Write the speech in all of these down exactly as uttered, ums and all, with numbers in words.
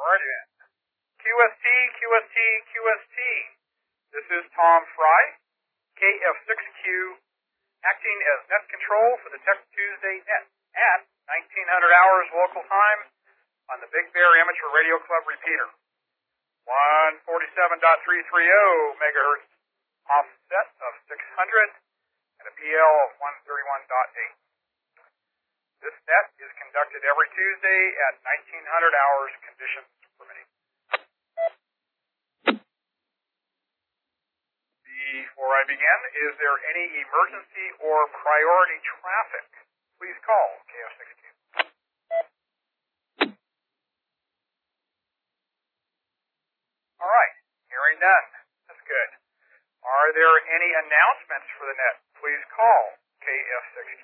Alrighty then. Q S T, Q S T, Q S T. This is Tom Fry, K F six Q, acting as net control for the Tech Tuesday Net at nineteen hundred hours local time on the Big Bear Amateur Radio Club repeater. one forty-seven point three three zero megahertz offset of six hundred and a P L of one thirty-one point eight. This net is conducted every Tuesday at nineteen hundred hours, conditions permitting. Before I begin, is there any emergency or priority traffic? Please call K F six Q. All right, hearing none. That's good. Are there any announcements for the net? Please call K F six Q.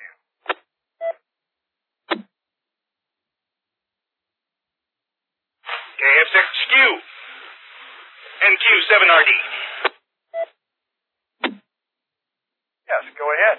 K F six Q N Q seven R D. Yes, go ahead.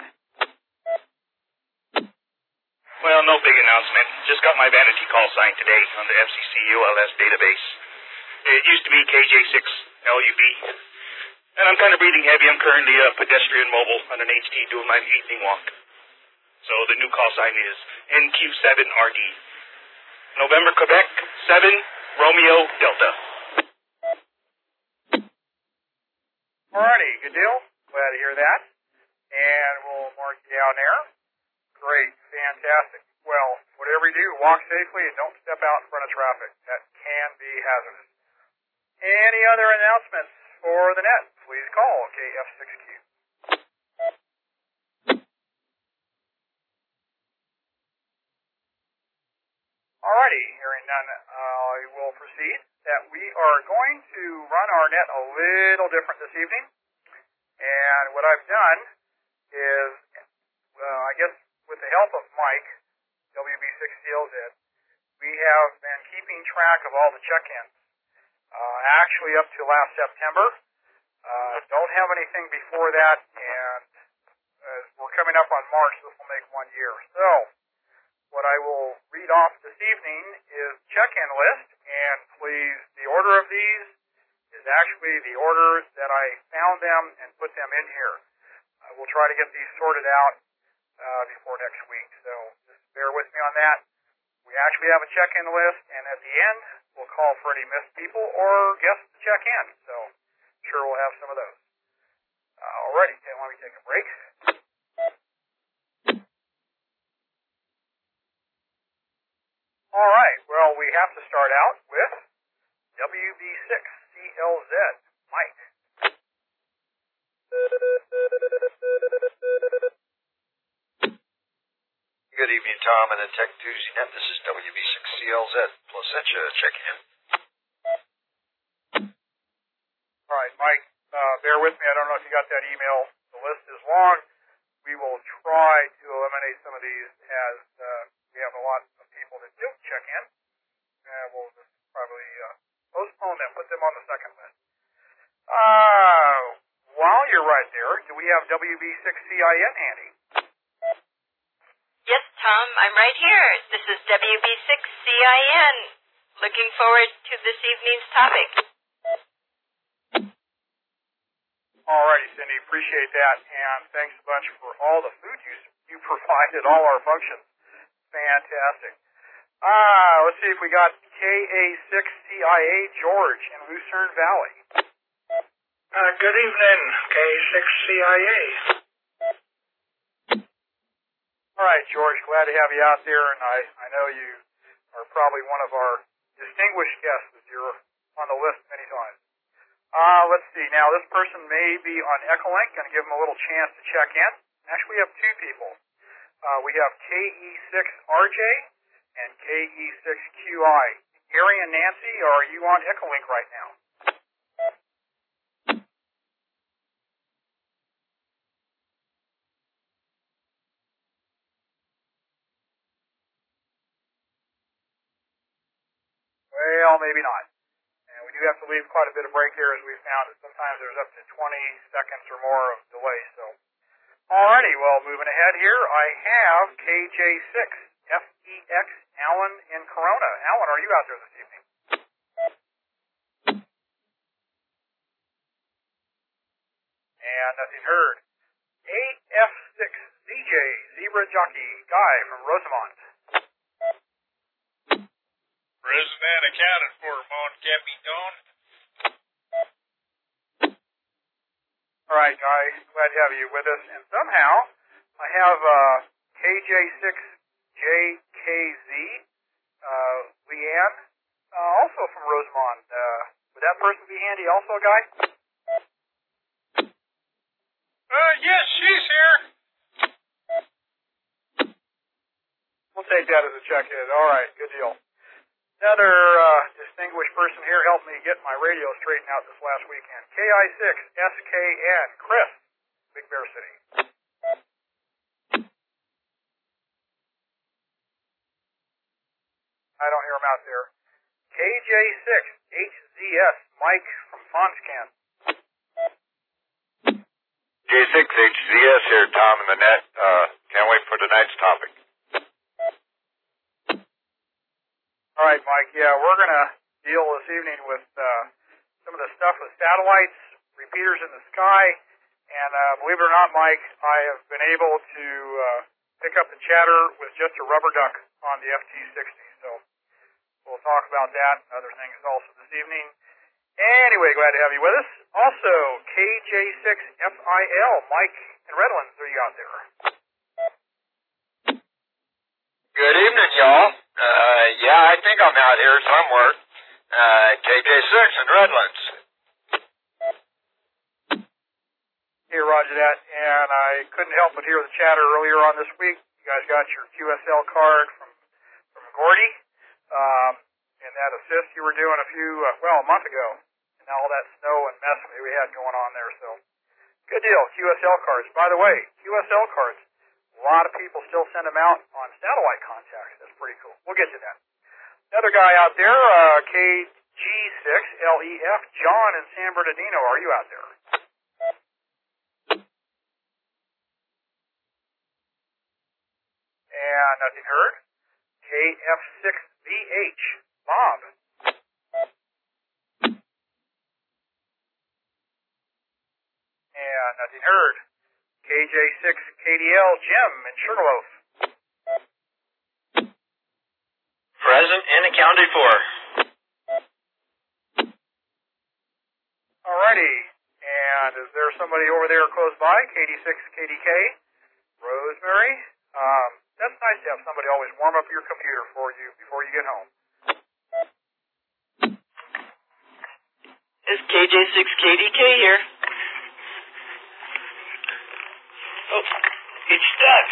Well, no big announcement. Just got my vanity call sign today on the F C C U L S database. It used to be K J six L U B. And I'm kind of breathing heavy. I'm currently a pedestrian mobile on an H T doing my evening walk. So the new call sign is N Q seven R D. November, Quebec, seven, Romeo, Delta. Alrighty, good deal. Glad to hear that. And we'll mark you down there. Great, fantastic. Well, whatever you do, walk safely and don't step out in front of traffic. That can be hazardous. Any other announcements for the net? Please call K F six Q. Alrighty, hearing none, I will proceed that we are going to run our net a little different this evening. And what I've done is, well, I guess with the help of Mike, W B six C L Z, we have been keeping track of all the check-ins. Uh, actually up to last September. Uh, don't have anything before that, and uh, we're coming up on March, this will make one year. So, what I will read off this evening is check-in list, and please, the order of these is actually the order that I found them and put them in here. Uh, we'll try to get these sorted out uh, before next week, so just bear with me on that. We actually have a check-in list, and at the end, we'll call for any missed people or guests to check in, so sure we'll have some of those. Uh, alrighty, okay, let me take a break. Alright, well, we have to start out with W B six C L Z, Mike. Good evening, Tom, and the Tech Tuesday Net. This is W B six C L Z, Placentia, check-in. All right, Mike, uh, bear with me. I don't know if you got that email. The list is long. We will try to eliminate some of these as uh, we have a lot of people that don't check in. And we'll just probably uh, postpone them, put them on the second list. Uh, while you're right there, do we have W B six C I N handy? Yes, Tom, I'm right here. This is W B six C I N. Looking forward to this evening's topic. Alrighty, Cindy, appreciate that, and thanks a bunch for all the food you you provided, all our functions. Fantastic. Ah, let's see if we got K A six C I A George in Lucerne Valley. Uh, good evening, K six C I A. All right, George, glad to have you out there, and I, I know you are probably one of our distinguished guests as you're on the list many times. Uh, let's see, now this person may be on Echolink, going to give them a little chance to check in. Actually, we have two people. Uh, we have K E six R J and K E six Q I. Gary and Nancy, are you on Echolink right now? Well, maybe not. And we do have to leave quite a bit of break here, as we've found that sometimes there's up to twenty seconds or more of delay. So, alrighty, well, moving ahead here, I have K J six F E X Alan in Corona. Alan, are you out there this evening? nothing heard. A F six Z J, Zebra Jockey, Guy from Rosamond. Present and accounted for, Mon Capitan. All right, Guy, glad to have you with us. And somehow, I have uh, K J six J K Z, uh, Leanne, uh, also from Rosamond. Uh, would that person be handy also, Guy? Uh, yes, she's here. We'll take that as a check-in. All right, good deal. Another uh, distinguished person here helped me get my radio straightened out this last weekend. K I six S K N, Chris, Big Bear City. I don't hear him out there. K J six H Z S, Mike from Fonscan. J six H Z S here, Tom in the net. Uh, can't wait for tonight's topic. All right, Mike. Yeah, we're going to deal this evening with uh, some of the stuff with satellites, repeaters in the sky, and uh, believe it or not, Mike, I have been able to uh, pick up the chatter with just a rubber duck on the F T sixty. So we'll talk about that and other things also this evening. Anyway, glad to have you with us. Also, K J six F I L, Mike in Redlands, are you out there? Good evening, y'all. Uh, yeah, I think I'm out here somewhere. Uh, K J six in Redlands. Hey, roger that. And I couldn't help but hear the chatter earlier on this week. You guys got your Q S L card from from Gordy. Um, and that assist you were doing a few, uh, well, a month ago. And all that snow and mess we had going on there. So, good deal. Q S L cards. By the way, Q S L cards. A lot of people still send them out on satellite contacts. That's pretty cool. We'll get to that. Another guy out there, uh, K G six L E F, John in San Bernardino. Are you out there? And nothing heard. K F six V H, Bob. And nothing heard. K J six K D L, Jim in Sugarloaf. Present and accounted for. Alrighty. And is there somebody over there close by? K D six K D K, Rosemary. Um, that's nice to have somebody always warm up your computer for you before you get home. It's K J six K D K here. Oh, it's stuck.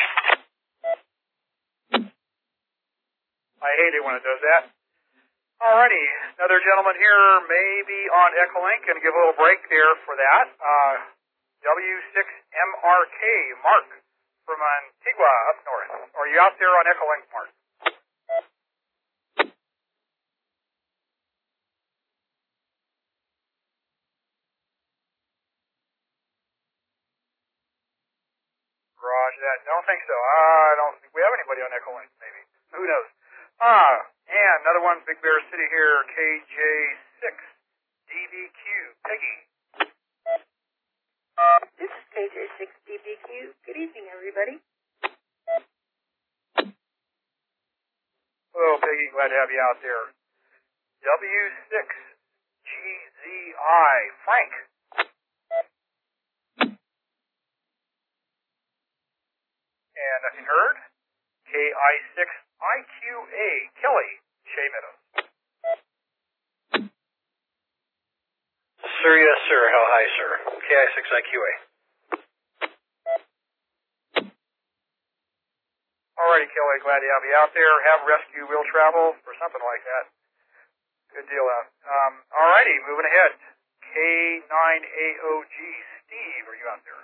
I hate it when it does that. Alrighty, another gentleman here may be on Echolink, and give a little break there for that. Uh, W six M R K, Mark from Antigua up north. Are you out there on Echolink, Mark? Roger that. Don't think so. I don't think we have anybody on Echolink, maybe. Who knows? Ah, and another one, Big Bear City here, K J six D B Q, Peggy. This is K J six D B Q. Good evening, everybody. Hello, Peggy. Glad to have you out there. W six G Z I, Frank. And nothing heard. K I six I Q A, Kelly, Shea Meadows. Sir, yes, sir. How high, sir? K I six I Q A. Alrighty, Kelly, glad to have you out there. Have rescue wheel travel or something like that. Good deal out. Um, alrighty, moving ahead. K nine A O G, Steve, are you out there?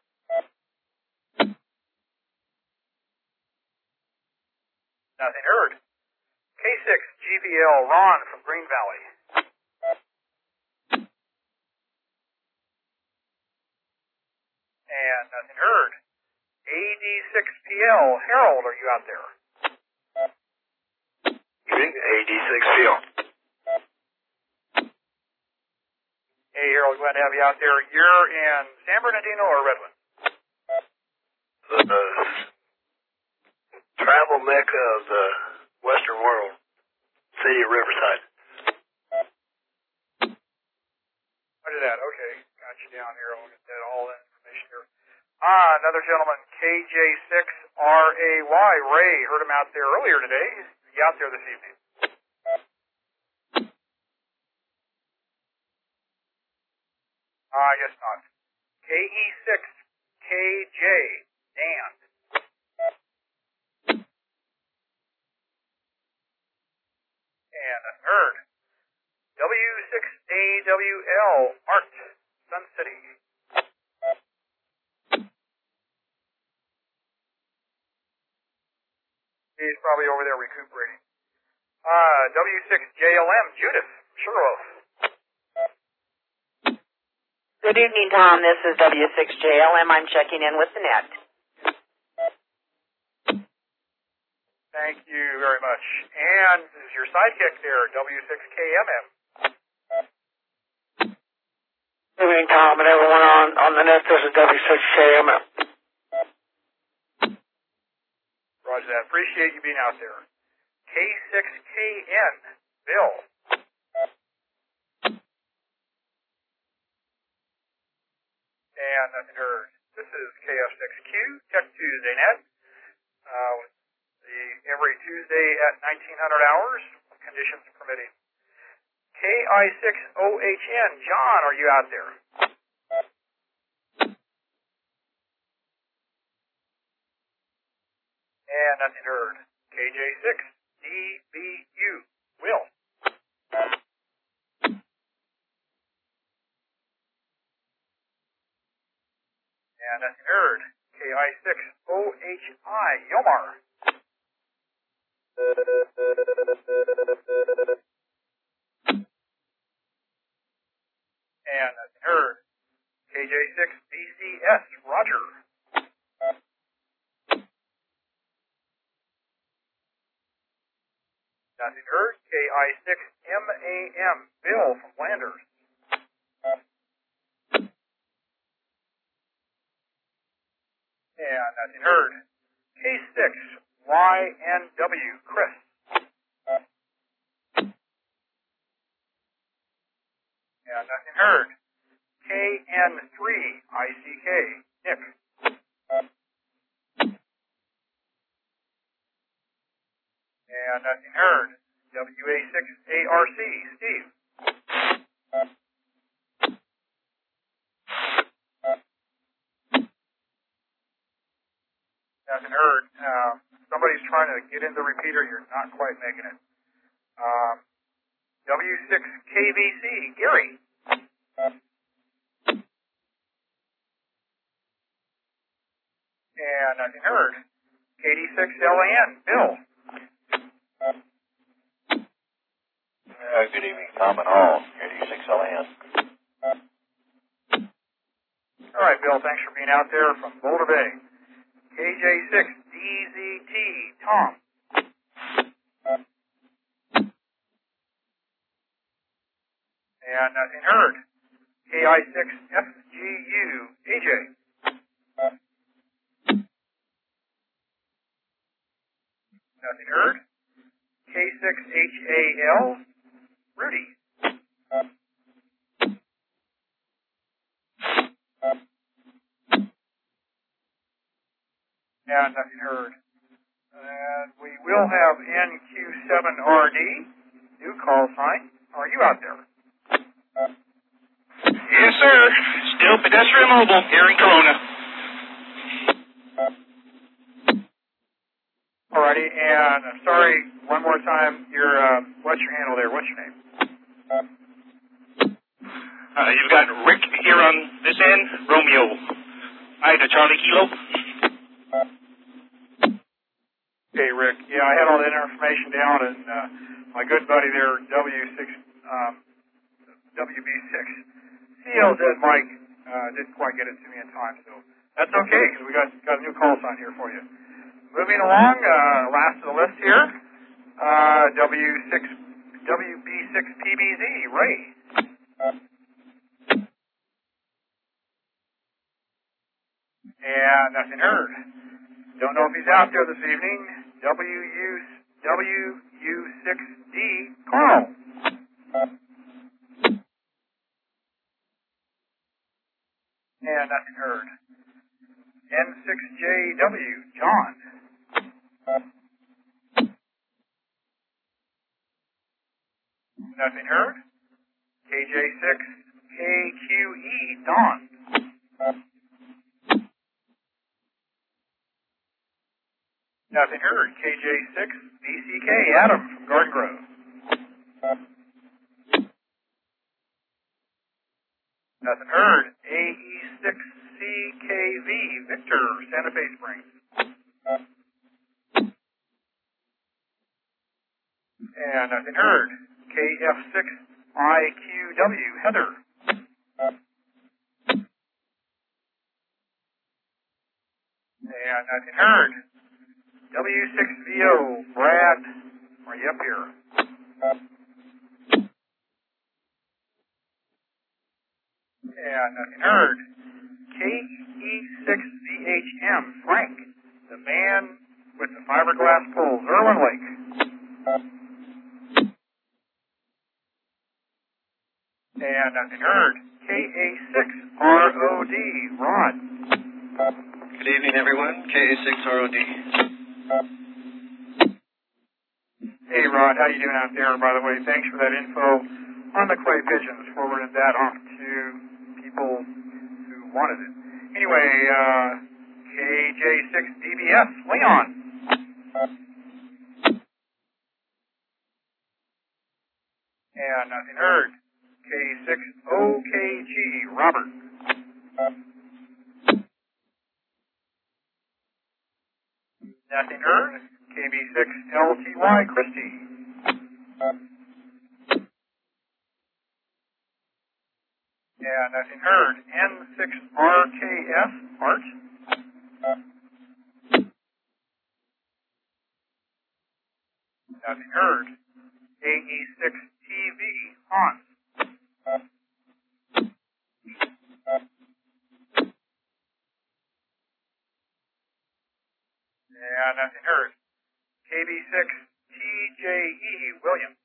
Nothing heard. K six G P L, Ron from Green Valley. And nothing heard. A D six P L, Harold, are you out there? Evening, A D six P L. Hey, Harold, glad to have you out there. You're in San Bernardino or Redland? The travel mecca of the Western world, city of Riverside. Roger that. Okay, got you down here. I'll get that all that information here. Ah, another gentleman, K J six R A Y, Ray. Heard him out there earlier today. Is he out there this evening? Uh, I guess not. K E six K J, Dan. And a third, W six A W L, Art, Sun City. He's probably over there recuperating. Uh, W six J L M, Judith, Sugarloaf. Good evening, Tom. This is W six J L M. I'm checking in with the net. Thank you very much. And is your sidekick there, W six K M M? Good evening, Tom, and everyone on, on the net. This is W six K M M. Roger that. Appreciate you being out there. K six K N, Bill. And nothing heard. This is K F six Q, Tech Tuesday Net. Uh, the, every Tuesday at nineteen hundred hours, conditions permitting. K I six O H N, John, are you out there? And nothing heard. K J six D B U, Will. And nothing heard. K I six O H I, Yomar. And nothing heard. K J six B C S, Roger. Nothing heard. K I six M A M, Bill from Flanders. And nothing heard. K six Y N W, Chris. And nothing heard. K N three I C K, Nick. And nothing heard. W A six A R C, Steve. Nothing heard. Uh, somebody's trying to get into the repeater. You're not quite making it. Um, W six K V C, Gary. And nothing heard. K D six L A N, Bill. Uh, good evening, Tom and all. K D six L A N. All right, Bill, thanks for being out there from Boulder Bay. K J six D Z T, Tom. And nothing heard. K I six F G U, A J. Nothing heard. K six H A L, Rudy. And nothing heard. And we will have N Q seven R D, new call sign. Are you out there? Yes, sir. Still pedestrian mobile here in Corona. Alrighty, and I'm sorry, one more time, your, uh, what's your handle there? What's your name? Uh, you've got Rick here on this end, Romeo. Ida, Charlie Kilo. Okay, Rick. Yeah, I had all that information down, and uh, my good buddy there, W six, um, W B six, C L Z Mike, uh, didn't quite get it to me in time, so that's okay, because we got, got a new call sign here for you. Moving along, uh, last of the list here, uh, W six, W B six P B Z, Ray. And nothing heard. Don't know if he's out there this evening. W U six D, Carl. And nothing heard. N six J W, John. Nothing heard. K J six K Q E, Don. Nothing heard. K J six B C K, Adam from Garden Grove. Nothing heard. A E six C K V, Victor, Santa Fe Springs. And nothing heard. K F six I Q W, Heather. And nothing heard. W six V O, Brad, are you up here? And nothing heard. K E six Z H M, Frank, the man with the fiberglass poles, Irwin Lake. And nothing heard. K A six R O D, Rod. Good evening, everyone. K A six R O D. Hey, Rod, how you doing out there? By the way, thanks for that info on the clay pigeons. Forwarded that off to people who wanted it. Anyway, uh, K J six D B S, Leon. And nothing heard. K six O K G, Robert. Nothing heard. K B six L T Y, Christie. Yeah, nothing heard. N six R K S, Art. Nothing heard. A E six T V, Hans. Yeah, nothing heard. K B six T J E, William.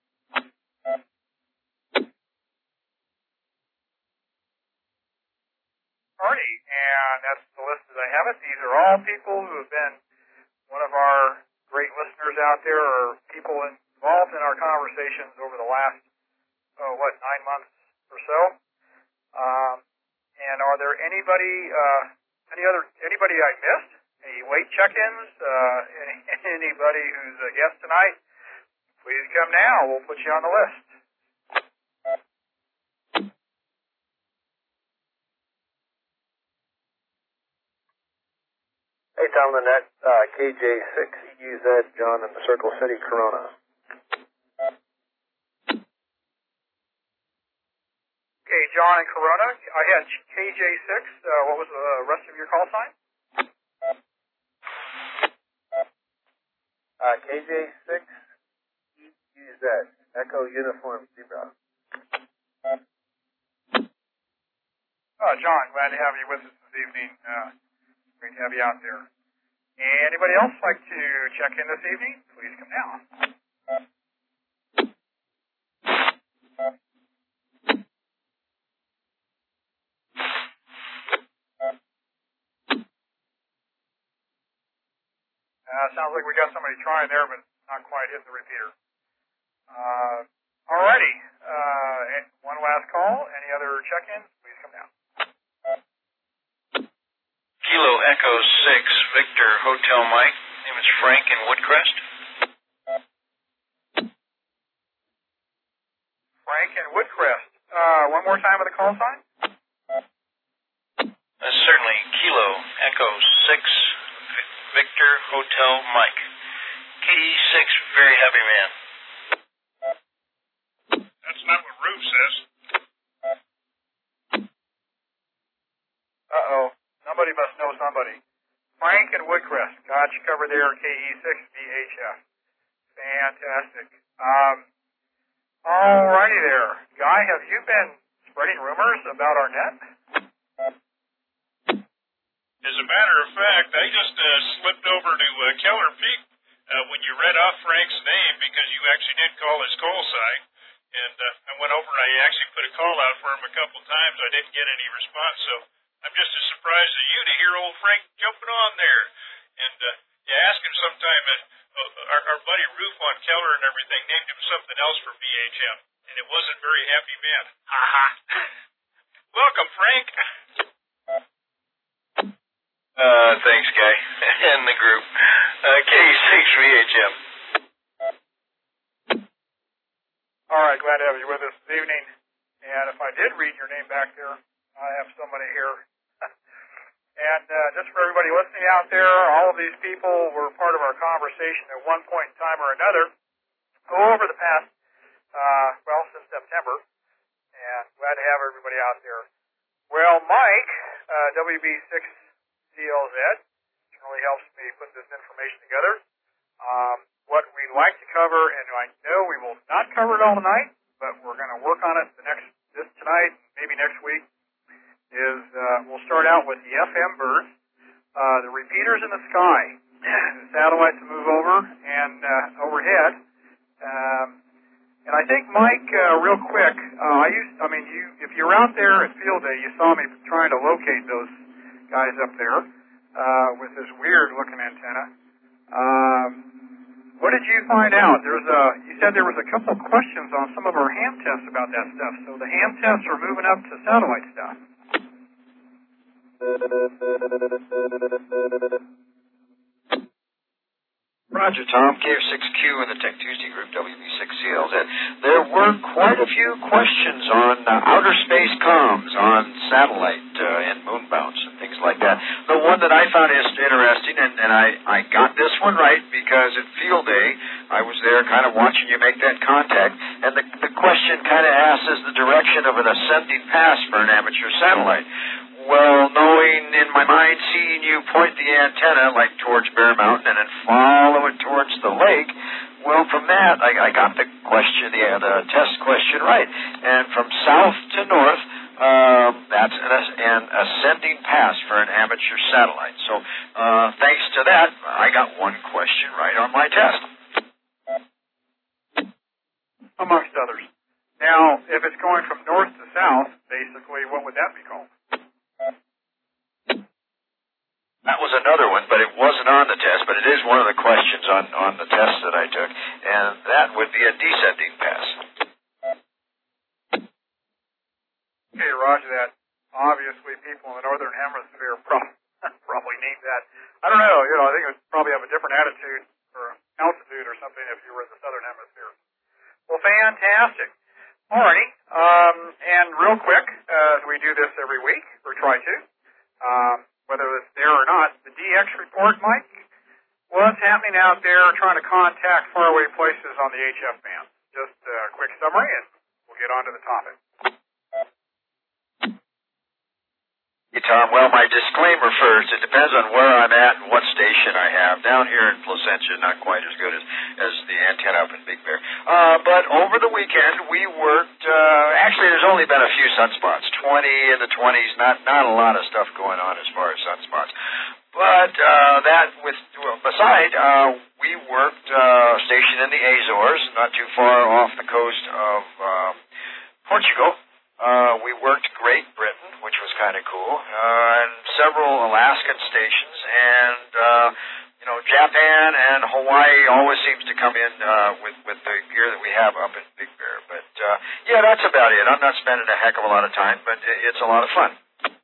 Alrighty, and that's the list as I have it. These are all people who have been one of our great listeners out there, or people involved in our conversations over the last, oh, what, nine months or so. Um, and are there anybody, uh, any other, anybody I missed? Any late check-ins? Uh, any, anybody who's a guest tonight? Please come now. We'll put you on the list. Hey, Tom Lynette, uh, K J six U Z, John in the Circle City, Corona. Okay, John in Corona. I had K J six. Uh, what was the rest of your call sign? Uh, K J six E U Z, Echo Uniform Zebra. Oh, John, glad to have you with us this evening. Uh, great to have you out there. Anybody else like to check in this evening? Please come now. Uh, sounds like we got somebody trying there, but not quite hitting the repeater. Uh, alrighty. Uh, one last call. Any other check-ins? Please come down. Kilo Echo six, Victor Hotel Mike. Name is Frank in Woodcrest. Frank in Woodcrest. Uh, one more time with the call sign? Uh, certainly. Kilo Echo six, Victor Hotel Mike. K E six, very happy man. That's not what Rube says. Uh-oh. Somebody must know somebody. Frank and Woodcrest. Got you covered there, K E six V H F. Fantastic. Um, alrighty there. Guy, have you been spreading rumors about our net? As a matter of fact, I just uh, slipped over to uh, Keller Peak uh, when you read off Frank's name because you actually did call his call sign. And uh, I went over and I actually put a call out for him a couple times. I didn't get any response, so I'm just as surprised as you to hear old Frank jumping on there. And uh, yeah, ask him sometime. Uh, our, our buddy Roof on Keller and everything named him something else for B H M, and it wasn't very happy man. Ha ha. Welcome, Frank. Uh, thanks, Guy. And the group. Uh, K six V H M. All right, glad to have you with us this evening. And if I did read your name back there, I have somebody here. And uh, just for everybody listening out there, all of these people were part of our conversation at one point in time or another over the past, uh, well, since September. And glad to have everybody out there. Well, Mike, uh, W B six C L Z, really helps me put this information together. Um, what we'd like to cover, and I know we will not cover it all tonight, but we're going to work on it the next this tonight, maybe next week, is uh, we'll start out with the F M birds, uh, the repeaters in the sky, the satellites that move over and uh, overhead. Um, and I think, Mike, uh, real quick, uh, I used, I mean, you, if you're out there at Field Day, you saw me trying to locate those guys up there uh, with this weird-looking antenna. Um, what did you find out? There's a, you said there was a couple of questions on some of our ham tests about that stuff. So the ham tests are moving up to satellite stuff. Roger, Tom. K F six Q in the Tech Tuesday group, W B six C L Z. There were quite a few questions on uh, outer space comms, on satellite uh, and moon bounce and things like that. The one that I found is interesting, and, and I, I got this one right because at Field Day, I was there kind of watching you make that contact, and the, the question kind of asks is the direction of an ascending pass for an amateur satellite. Well, knowing in my mind, seeing you point the antenna like towards Bear Mountain and then follow it towards the lake, well, from that, I, I got the question, the, uh, the test question right. And from south to north, um, that's an, an ascending pass for an amateur satellite. So, uh, thanks to that, I got one question right on my test. Amongst others. Now, if it's going from north to south, basically, what would that be called? That was another one, but it wasn't on the test, but it is one of the questions on, on the test that I took, and that would be a descending pass. Okay, roger that. Obviously, people in the northern hemisphere probably, probably named that. I don't know, you know, I think it would probably have a different attitude or altitude or something if you were in the southern hemisphere. Well, fantastic. Alrighty, um, and real quick, uh, as we do this every week, or try to, um, whether it's there or not, the D X report, Mike, what's happening out there trying to contact faraway places on the H F band? Just a quick summary, and we'll get on to the topic. Hey, Tom, well, my disclaimer first, it depends on where I'm at and what station I have. Down here in Placentia, not quite as good as, as the antenna up in Big Bear. Uh, but over the weekend, we worked, uh, actually there's only been a few sunspots, twenty in the twenties, not, not a lot of stuff going on as far as sunspots. But, uh, that with, well, beside, uh, we worked, uh, stationed in the Azores, not too far off the coast of, um, Portugal. Uh, we worked Great Britain, which was kind of cool, uh, and several Alaskan stations, and, uh, you know, Japan and Hawaii always seems to come in, uh, with, with the gear that we have up in Big Bear. But, uh, yeah, that's about it. I'm not spending a heck of a lot of time, but it's a lot of fun.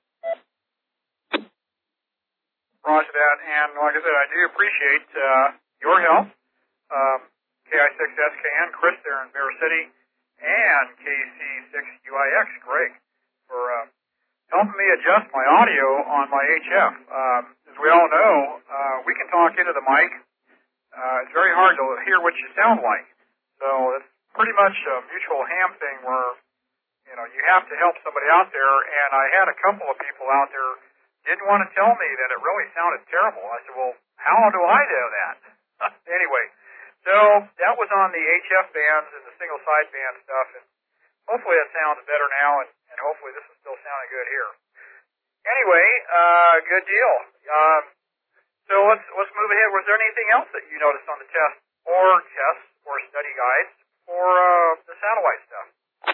Roger that, and like I said, I do appreciate, uh, your help. Um, K I six S K N, Chris there in Bear City, and K C six U I X, Greg, for uh, helping me adjust my audio on my H F. Um, as we all know, uh, we can talk into the mic. Uh, it's very hard to hear what you sound like. So it's pretty much a mutual ham thing where, you know, you have to help somebody out there. And I had a couple of people out there didn't want to tell me that it really sounded terrible. I said, well, how do I know that? Anyway. So that was on the H F bands and the single side band stuff, and hopefully it sounds better now, and, and hopefully this is still sounding good here. anyway, uh, good deal. Um, so let's let's move ahead. Was there anything else that you noticed on the test or tests or study guides for uh, the satellite stuff?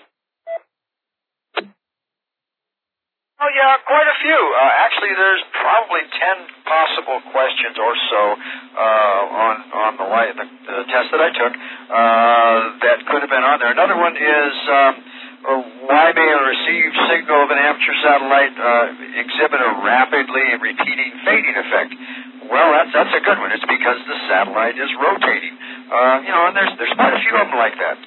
Oh, yeah, quite a few. Uh, actually, there's probably ten possible questions or so uh, on on the, light, the the test that I took uh, that could have been on there. Another one is um, uh, why may a received signal of an amateur satellite uh, exhibit a rapidly repeating fading effect? Well, that's that's a good one. It's because the satellite is rotating. Uh, you know, and there's there's quite a few of them like that.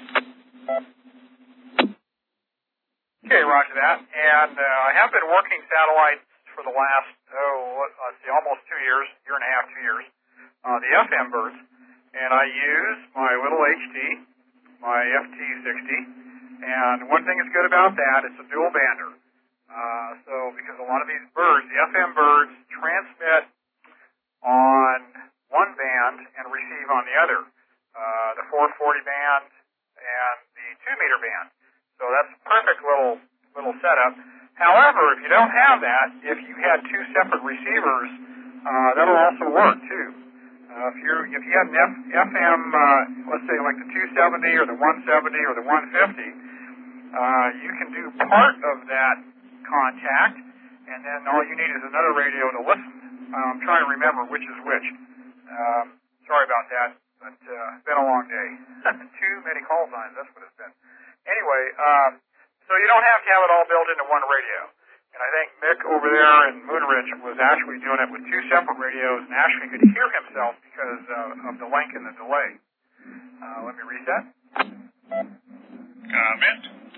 Okay, roger that. And uh, I have been working satellites for the last, oh, let's see, almost two years, year and a half, two years, uh, the F M birds. And I use my little H T, my F T sixty. And one thing that's good about that, it's a dual bander. Uh, so because a lot of these birds, the F M birds, transmit on one band and receive on the other, uh, the four forty band and the two meter band. So that's a perfect little little setup. However, if you don't have that, if you had two separate receivers, uh, that'll also work too. Uh, if you if you had an F, FM, uh, let's say like the two seventy or the one seventy or the one fifty, uh, you can do part of that contact, and then all you need is another radio to listen. Uh, I'm trying to remember which is which. Um, sorry about that, but uh, it's been a long day. Too many call signs, that's what it's been. Anyway, um, so you don't have to have it all built into one radio. And I think Mick over there in Moonridge was actually doing it with two separate radios and actually could hear himself because uh, of the link and the delay. Uh, let me reset. Comment?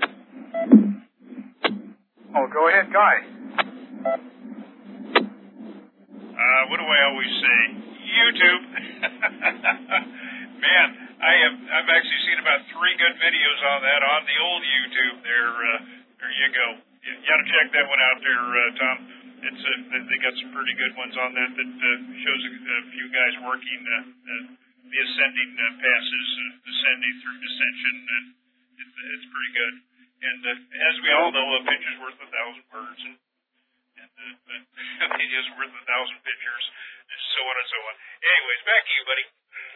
Oh, go ahead, Guy. Uh, what do I always say? YouTube. Man, I have, I've actually seen about three good videos on that on the old YouTube there. Uh, there you go. You, you got to check that one out there, uh, Tom. It's uh, they got some pretty good ones on that that uh, shows a, a few guys working uh, uh, the ascending uh, passes, uh, descending through descension, and it, it's pretty good. And uh, as we all know, a picture's worth a thousand words, and, and uh, a video's worth a thousand pictures, and so on and so on. Anyways, back to you, buddy.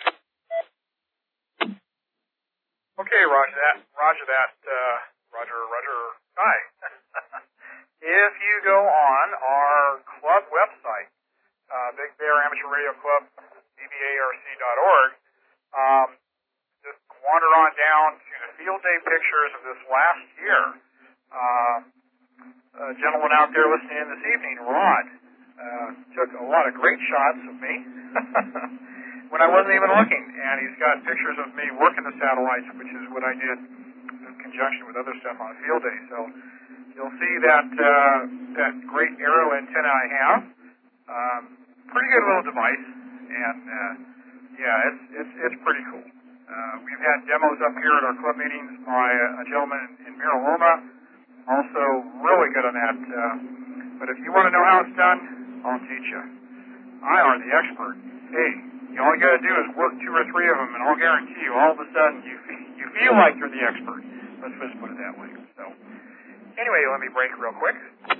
Okay, Roger that. Roger that. Uh, Roger, Roger. Hi. If you go on our club website, uh, Big Bear Amateur Radio Club, B B A R C dot org, um, just wander on down to the field day pictures of this last year. Uh, a gentleman out there listening in this evening, Rod, uh, took a lot of great shots of me. When I wasn't even looking, and he's got pictures of me working the satellites, which is what I did in conjunction with other stuff on field day. So you'll see that uh, that great aero antenna I have. Um, pretty good little device, and uh, yeah, it's it's it's pretty cool. Uh, we've had demos up here at our club meetings by a gentleman in Mira Loma, also really good on that. Uh, but if you want to know how it's done, I'll teach you. I are the expert. Hey. All you got to do is work two or three of them, and I'll guarantee you, all of a sudden, you you feel like you're the expert. Let's just put it that way. So, anyway, let me break real quick.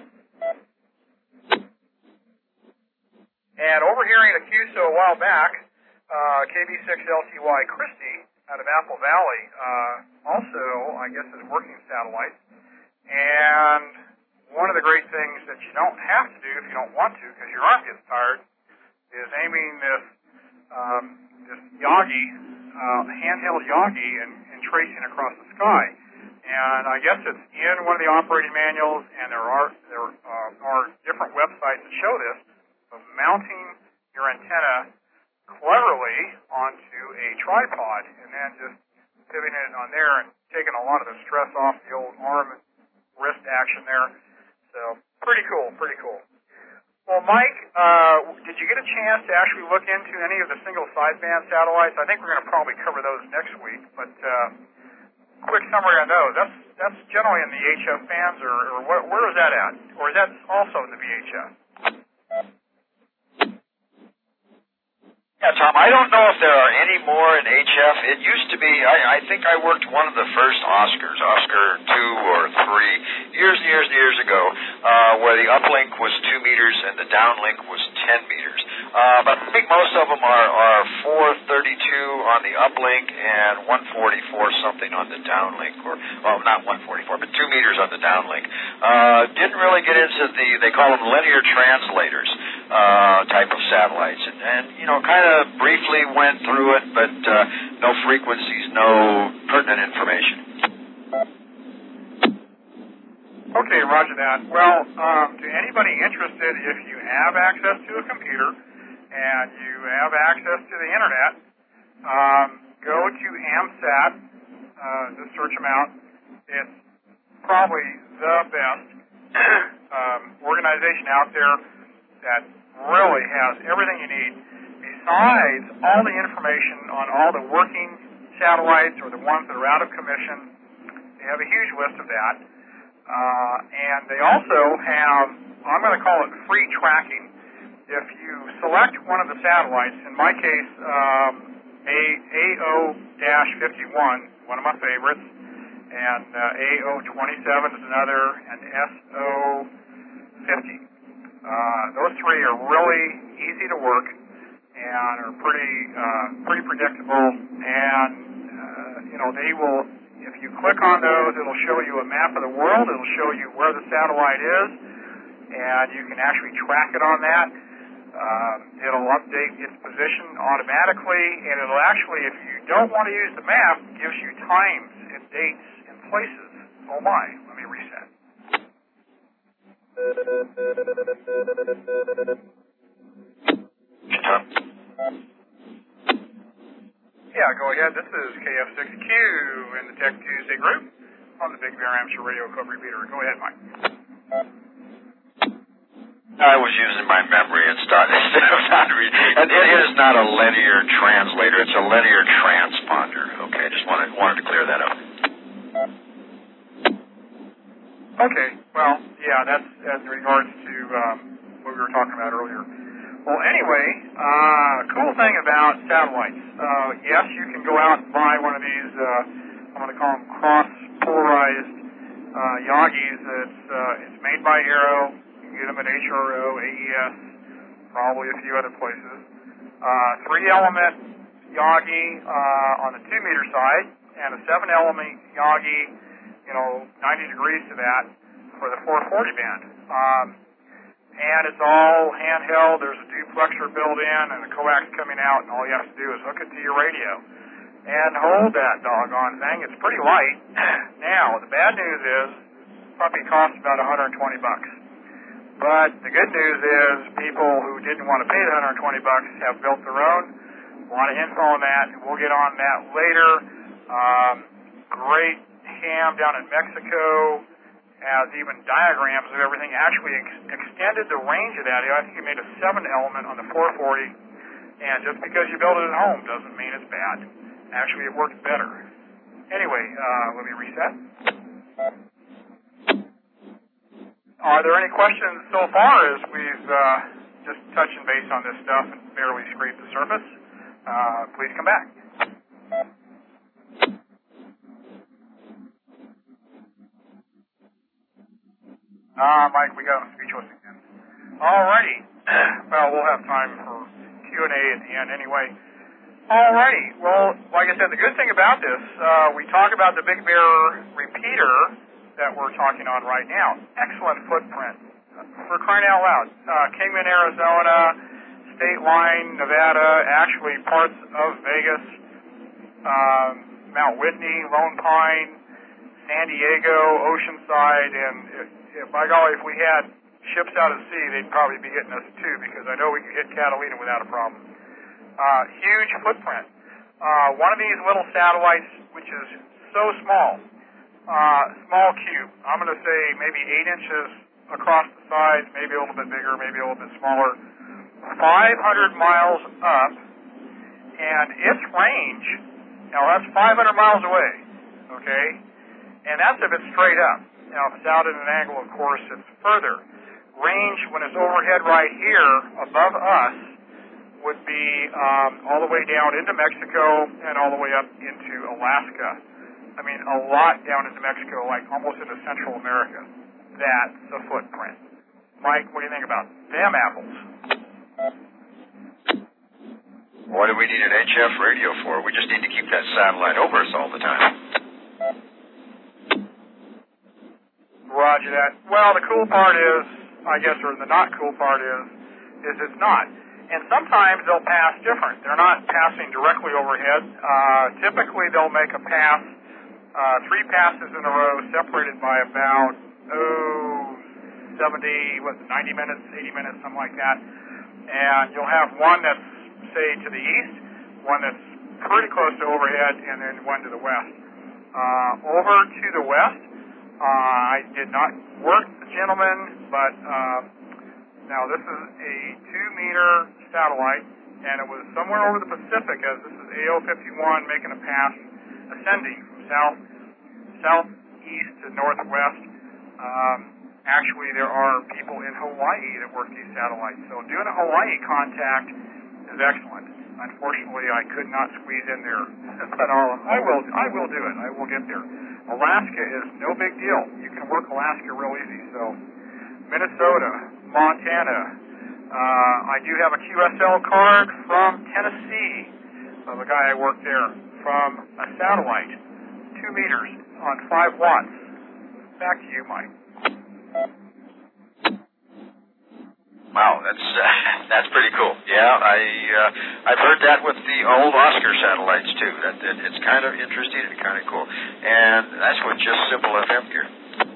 And overhearing a Q S O a while back, uh, K B six L T Y Christie out of Apple Valley, uh, also, I guess, is working satellites. And one of the great things that you don't have to do if you don't want to, because your arm gets tired, is aiming this Um, this Yagi, uh, handheld Yagi, and, and tracing across the sky. And I guess it's in one of the operating manuals, and there are there uh, are different websites that show this, of mounting your antenna cleverly onto a tripod, and then just pivoting it on there and taking a lot of the stress off the old arm and wrist action there. So pretty cool, pretty cool. Well, Mike, uh, did you get a chance to actually look into any of the single sideband satellites? I think we're going to probably cover those next week, but uh, quick summary on those. That's that's generally in the H F bands, or, or where, where is that at? Or is that also in the V H F? Yeah, Tom, I don't know if there are any more in H F. It used to be, I, I think I worked one of the first Oscars, Oscar two or three, years and years and years ago, uh, where the uplink was two meters and the downlink was ten meters. Uh, but I think most of them are, are four thirty-two on the uplink and one forty-four something on the downlink, or, well, not one forty-four, but two meters on the downlink. Uh, didn't really get into the, they call them linear translators, uh, type of satellites. And, and you know, kind of briefly went through it, but uh, no frequencies, no pertinent information. Okay, roger that. Well, um, to anybody interested, if you have access to a computer and you have access to the internet, um, go to AMSAT, uh, just search them out. It's probably the best um, organization out there that really has everything you need. Besides all the information on all the working satellites or the ones that are out of commission, they have a huge list of that. Uh, and they also have, I'm going to call it free tracking. If you select one of the satellites, in my case, um, A O fifty-one, one of my favorites, and uh, A O twenty-seven is another, and S O fifty. Uh, those three are really easy to work and are pretty uh, pretty predictable, and uh, you know, they will, if you click on those, it'll show you a map of the world, it'll show you where the satellite is, and you can actually track it on that. Um, it'll update its position automatically, and it'll actually, if you don't want to use the map, gives you times and dates and places. Oh my, let me reset. Yeah, go ahead. This is K F six Q in the Tech Tuesday group on the Big Bear Amateur Radio Code Repeater. Go ahead, Mike. I was using my memory instead of not reading. And it is not a linear translator. It's a linear transponder. Okay, just wanted, wanted to clear that up. Okay, well, yeah, that's as regards to um, what we were talking about earlier. Well, anyway, uh, cool thing about satellites. Uh, yes, you can go out and buy one of these, uh, I'm going to call them cross-polarized uh, Yagis. It's, uh, it's made by Aero. You can get them at H R O, A E S, probably a few other places. Uh, three-element Yagi uh, on the two-meter side, and a seven-element Yagi, you know, ninety degrees to that for the four forty band. Um, and it's all handheld. There's a duplexer built in and a coax coming out, and all you have to do is hook it to your radio and hold that doggone thing. It's pretty light. Now, the bad news is it probably costs about one hundred twenty bucks. But the good news is people who didn't want to pay the one hundred twenty bucks have built their own. A lot of info on that. We'll get on that later. Um, great ham down in Mexico. Has even diagrams of everything. Actually ex- extended the range of that. I think he made a seven element on the four forty. And just because you build it at home doesn't mean it's bad. Actually, it works better. Anyway, uh, let me reset. Are there any questions so far as we've uh, just touching base on this stuff and barely scraped the surface? Uh, please come back. Ah, uh, Mike, we got him speechless again. Alrighty. Well, we'll have time for Q and A at the end anyway. Alrighty. Well, like I said, the good thing about this, uh, we talk about the Big Bear repeater that we're talking on right now. Excellent footprint. For crying out loud. Uh, Kingman, Arizona, State Line, Nevada, actually parts of Vegas, um, Mount Whitney, Lone Pine, San Diego, Oceanside, and if, if, by golly, if we had ships out at sea, they'd probably be hitting us too, because I know we can hit Catalina without a problem. Uh, huge footprint. Uh, one of these little satellites, which is so small, uh, small cube, I'm going to say maybe eight inches across the sides, maybe a little bit bigger, maybe a little bit smaller, five hundred miles up, and its range, now that's five hundred miles away, okay, and that's if it's straight up. Now, if it's out at an angle, of course, it's further. Range, when it's overhead right here above us, would be um, all the way down into Mexico and all the way up into Alaska. I mean, a lot down into Mexico, like almost into Central America. That's the footprint. Mike, what do you think about them apples? What do we need an H F radio for? We just need to keep that satellite over us all the time. Roger that. Well, the cool part is, I guess, or the not cool part is, is it's not. And sometimes they'll pass different. They're not passing directly overhead. Uh, typically, they'll make a pass, uh, three passes in a row, separated by about, oh, seventy, what, ninety minutes, eighty minutes, something like that. And you'll have one that's, say, to the east, one that's pretty close to overhead, and then one to the west. Uh, over to the west, uh, I did not work the gentleman, but uh, now this is a two-meter satellite, and it was somewhere over the Pacific, as this is A O fifty-one making a pass, ascending from south, southeast to northwest. Um, actually, there are people in Hawaii that work these satellites, so doing a Hawaii contact is excellent. Unfortunately, I could not squeeze in there, but I'll, I will. I will do it. I will get there. Alaska is no big deal. You can work Alaska real easy. So, Minnesota, Montana. Uh, I do have a Q S L card from Tennessee of a guy I worked there from a satellite, two meters on five watts. Back to you, Mike. Wow, that's uh, that's pretty cool. Yeah, I uh, I've heard that with the old Oscar satellites too. That, that it's kind of interesting and kind of cool, and that's with just simple F M gear.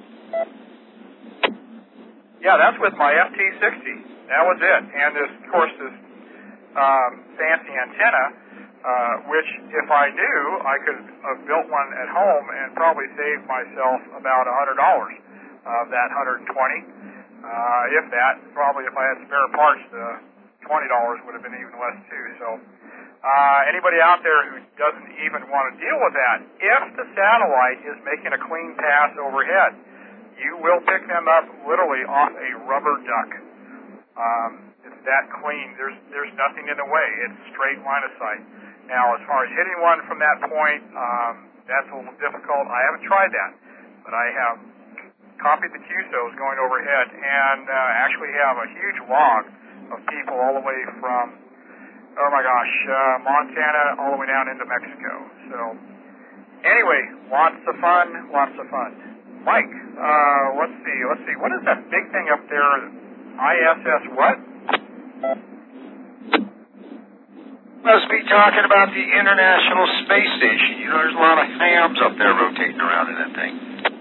Yeah, that's with my F T sixty. That was it, and this, of course, this um, fancy antenna, uh, which if I knew, I could have built one at home and probably saved myself about a hundred dollars of that hundred and twenty. Uh, if that, probably if I had spare parts, the twenty dollars would have been even less too. So, uh, anybody out there who doesn't even want to deal with that, if the satellite is making a clean pass overhead, you will pick them up literally off a rubber duck. Um, it's that clean. There's there's nothing in the way. It's straight line of sight. Now, as far as hitting one from that point, um, that's a little difficult. I haven't tried that, but I have copied the Q S Os going overhead, and uh, actually have a huge log of people all the way from, oh my gosh, uh, Montana all the way down into Mexico. So, anyway, lots of fun, lots of fun. Mike, uh, let's see, let's see, what is that big thing up there? I S S what? Must be talking about the International Space Station. You know, there's a lot of hams up there rotating around in that thing.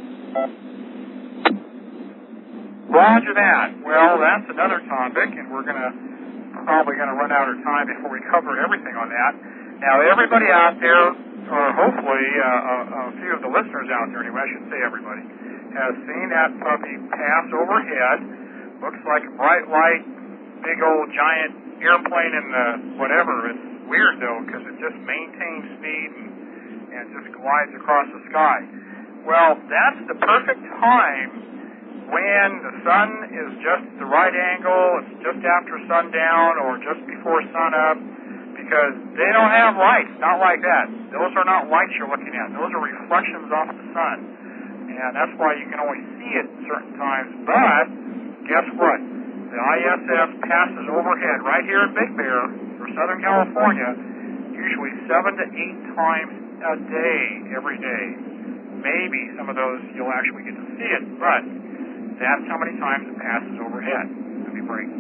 Roger that. Well, that's another topic, and we're gonna probably gonna run out of time before we cover everything on that. Now, everybody out there, or hopefully uh, a, a few of the listeners out there, anyway, I should say everybody, has seen that puppy pass overhead. Looks like a bright light, big old giant airplane in the whatever. It's weird though, because it just maintains speed and, and just glides across the sky. Well, that's the perfect time when the sun is just at the right angle, it's just after sundown or just before sunup, because they don't have lights, not like that. Those are not lights you're looking at. Those are reflections off the sun. And that's why you can only see it at certain times. But, guess what? The I S S passes overhead right here in Big Bear for Southern California, usually seven to eight times a day, every day. Maybe some of those you'll actually get to see it, but that's how many times it passes overhead. Let me break.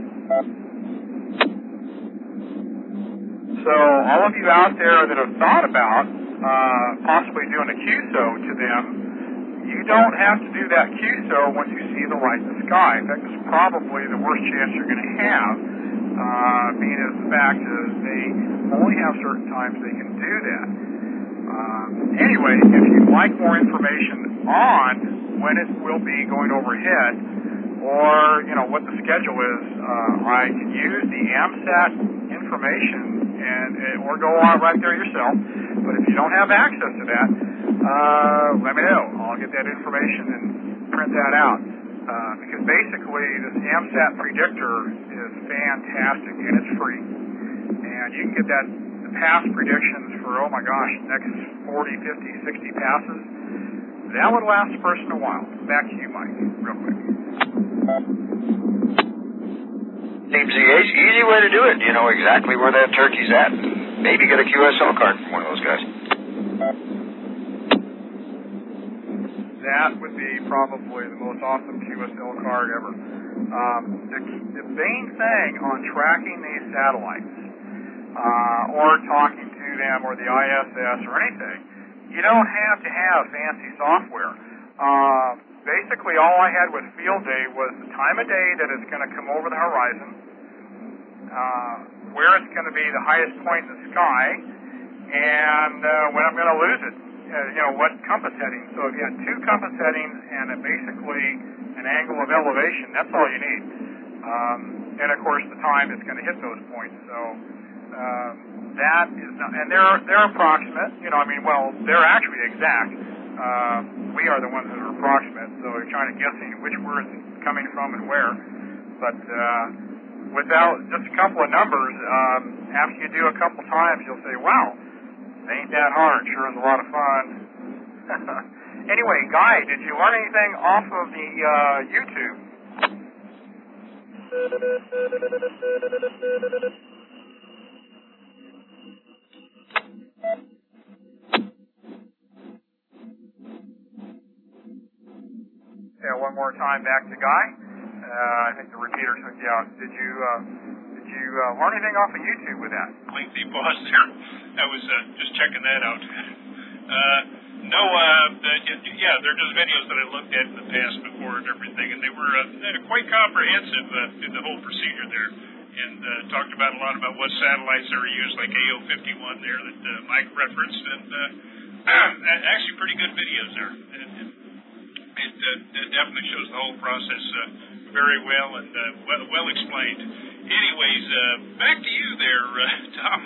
So all of you out there that have thought about uh, possibly doing a Q S O to them, you don't have to do that Q S O once you see the light in the sky. In fact, it's probably the worst chance you're going to have, uh, being as the fact is they only have certain times they can do that. Uh, anyway, if you'd like more information on when it will be going overhead, or, you know, what the schedule is, uh, I can use the AMSAT information and, or go on right there yourself. But if you don't have access to that, uh, let me know. I'll get that information and print that out. Uh, because basically this AMSAT predictor is fantastic and it's free. and you can get that the pass predictions for, oh my gosh, next forty, fifty, sixty passes. That would last a person a while. Back to you, Mike, real quick. Seems the easy way to do it. You know exactly where that turkey's at. Maybe get a Q S L card from one of those guys. That would be probably the most awesome Q S L card ever. Um, the, the main thing on tracking these satellites, uh, or talking to them, or the I S S, or anything, you don't have to have fancy software. Uh, basically, all I had with Field Day was the time of day that it's going to come over the horizon, uh, where it's going to be the highest point in the sky, and uh, when I'm going to lose it. Uh, you know, what compass heading. So if you had two compass headings and a basically an angle of elevation, that's all you need. Um, and of course, the time it's going to hit those points. So um, that is not, and they're they're approximate. You know, I mean, well, they're actually exact. Uh, we are the ones that are approximate. So you're trying to guessing which word's coming from and where. But uh, without just a couple of numbers, um, after you do a couple times, you'll say, wow. Ain't that hard. Sure is a lot of fun. Anyway, Guy, did you learn anything off of the uh, YouTube? Yeah, one more time back to Guy. Uh, I think the repeater took you out. Did you uh, did you uh, learn anything off of YouTube with that? Lengthy pause there. I was uh, just checking that out. Uh, no, uh, the, yeah, they're just videos that I looked at in the past before and everything, and they were uh, quite comprehensive uh, in the whole procedure there, and uh, talked about a lot about what satellites that were used, like A O fifty-one there that uh, Mike referenced, and uh, actually pretty good videos there. And, and it, uh, it definitely shows the whole process uh, very well and uh, well, well explained. Anyways, uh, back to you there, uh, Tom.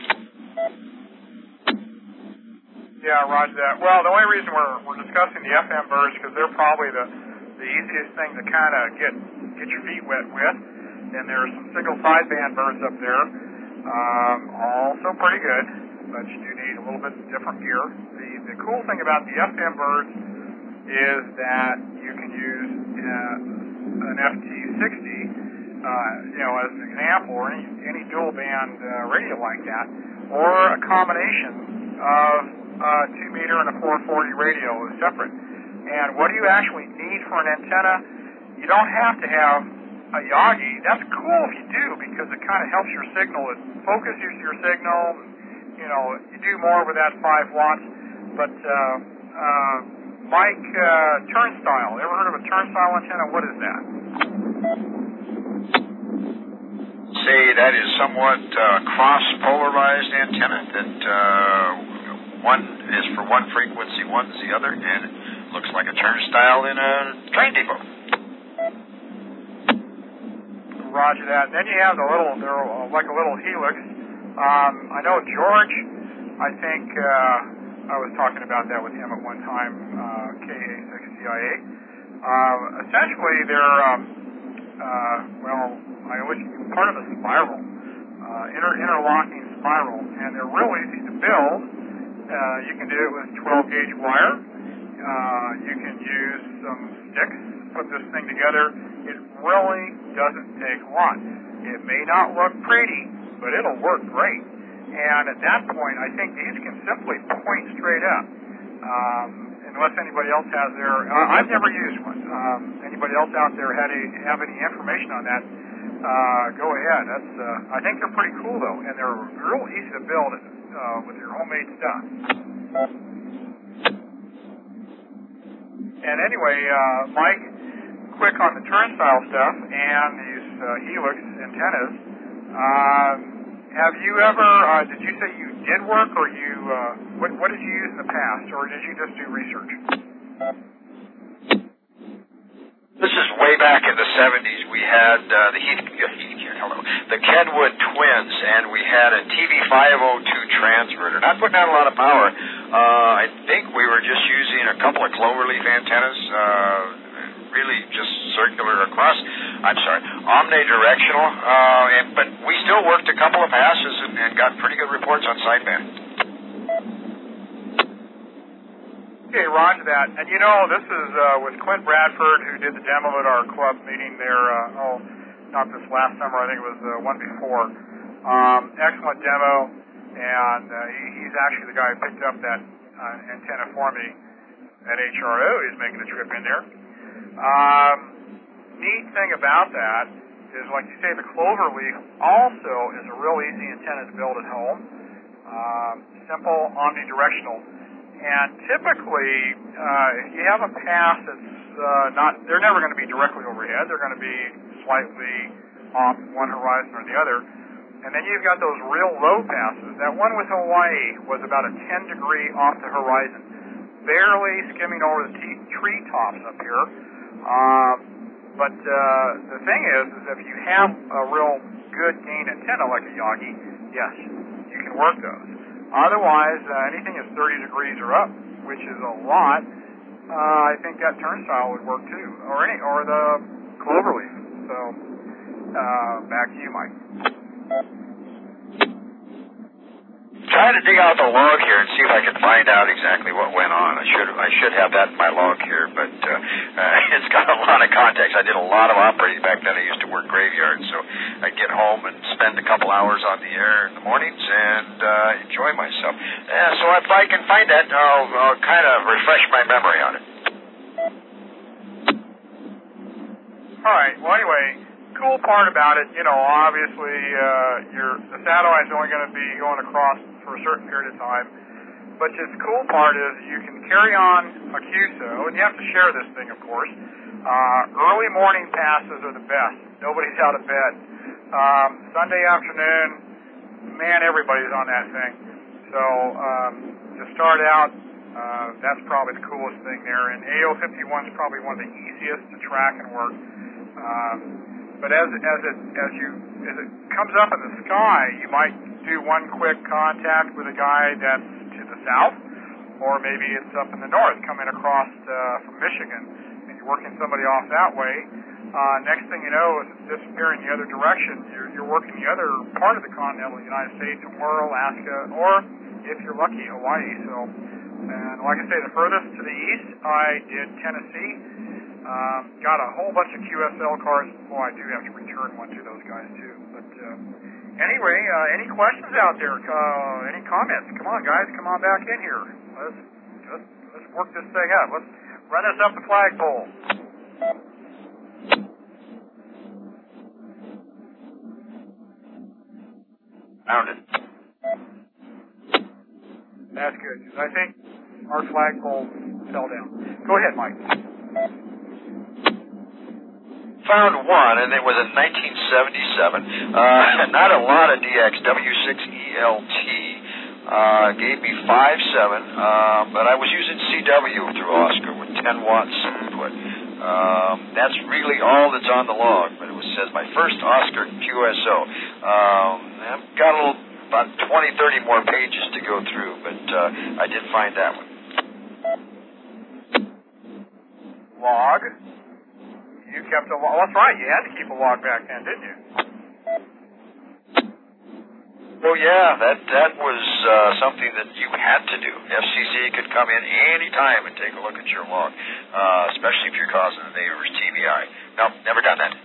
Yeah, roger that. Well, the only reason we're we're discussing the F M birds because they're probably the the easiest thing to kind of get get your feet wet with. And there's some single sideband birds up there, um, also pretty good, but you do need a little bit different gear. The the cool thing about the F M birds is that you can use uh, an F T sixty, uh, you know, as an example, or any any dual band uh, radio like that, or a combination of Uh, two meter and a four forty radio is separate. And what do you actually need for an antenna? You don't have to have a Yagi. That's cool if you do because it kind of helps your signal. It focuses your signal. You know, you do more with that five watts. But uh, uh, Mike, uh, turnstile. Ever heard of a turnstile antenna? What is that? Say that is somewhat uh, cross-polarized antenna that. Uh, One is for one frequency, one's the other, and it looks like a turnstile in a train depot. Roger that. And then you have the little, they're like a little helix. Um, I know George, I think uh, I was talking about that with him at one time, uh, K A six C I A. Uh, essentially, they're, um, uh, well, I wish part of a spiral, uh, inter interlocking spiral, and they're real easy to build. Uh, you can do it with twelve gauge wire. Uh, you can use some sticks, put this thing together. It really doesn't take a lot. It may not look pretty, but it'll work great. And at that point, I think these can simply point straight up. Um, unless anybody else has their, uh, I've never used one. Um, anybody else out there had a, have any information on that? Uh, go ahead. That's, uh, I think they're pretty cool though, and they're real easy to build uh, with your homemade stuff. And anyway, uh, Mike, quick on the turnstile stuff and these uh, helix antennas. Um, have you ever? Uh, did you say you did work, or you? Uh, what, what did you use in the past, or did you just do research? This is way back in the seventies. We had uh, the Heath, hello, the Kenwood Twins, and we had a T V five oh two transmitter. Not putting out a lot of power. Uh, I think we were just using a couple of cloverleaf antennas. Uh, really just circular across. I'm sorry, omnidirectional. Uh, and, but we still worked a couple of passes and, and got pretty good reports on sideband. Okay, roger that. And you know, this is uh, with Clint Bradford, who did the demo at our club meeting there. Uh, oh, not this last summer. I think it was the one before. Um, excellent demo, and uh, he, he's actually the guy who picked up that uh, antenna for me at H R O. He's making a trip in there. Um, neat thing about that is, like you say, the cloverleaf also is a real easy antenna to build at home. Um, simple, omnidirectional. And typically, uh, if you have a pass that's uh, not, they're never going to be directly overhead. They're going to be slightly off one horizon or the other. And then you've got those real low passes. That one with Hawaii was about a ten degree off the horizon, barely skimming over the t- tree tops up here. Um, but uh, the thing is, is if you have a real good gain antenna like a Yagi, yes, you can work those. Otherwise, uh, anything that's thirty degrees or up, which is a lot, uh, I think that turnstile would work too, or any, or the cloverleaf. So, uh, back to you, Mike. Trying to dig out the log here and see if I can find out exactly what went on. I should I should have that in my log here, but uh, uh, it's got a lot of context. I did a lot of operating back then. I used to work graveyards, so I'd get home and spend a couple hours on the air in the mornings and uh, enjoy myself. Uh, so if I can find that, I'll, I'll kind of refresh my memory on it. All right. Well, anyway. Cool part about it, you know, obviously uh, your the satellite's only going to be going across for a certain period of time, but the cool part is you can carry on a Q S O, and you have to share this thing, of course. Uh, early morning passes are the best. Nobody's out of bed. Um, Sunday afternoon, man, everybody's on that thing. So um, to start out, uh, that's probably the coolest thing there, and A O fifty-one is probably one of the easiest to track and work. Um, But as as it as you as it comes up in the sky, you might do one quick contact with a guy that's to the south, or maybe it's up in the north, coming across uh, from Michigan, and you're working somebody off that way. Uh, next thing you know, is it's disappearing the other direction. You're you're working the other part of the continental United States, or Alaska, or if you're lucky, Hawaii. So, and like I say, the furthest to the east, I did Tennessee. Um, got a whole bunch of Q S L cards. Well, I do have to return one to those guys, too. But uh, anyway, uh, any questions out there? Uh, any comments? Come on, guys. Come on back in here. Let's, let's, let's work this thing up. Let's run this up the flagpole. Found it. That's good. I think our flagpole fell down. Go ahead, Mike. Found one, and it was in nineteen seventy-seven. Uh, not a lot of D X, W six E L T. Uh, gave me five seven, uh, but I was using C W through Oscar with ten watts input. Um, that's really all that's on the log, but it was, says my first Oscar Q S O. Um, I've got a little, about twenty, thirty more pages to go through, but uh, I did find that one. Log? You kept a log. Well, that's right. You had to keep a log back then, didn't you? Well, yeah, that that was uh, something that you had to do. F C C could come in any time and take a look at your log, uh, especially if you're causing a neighbor's T B I. No, never done that.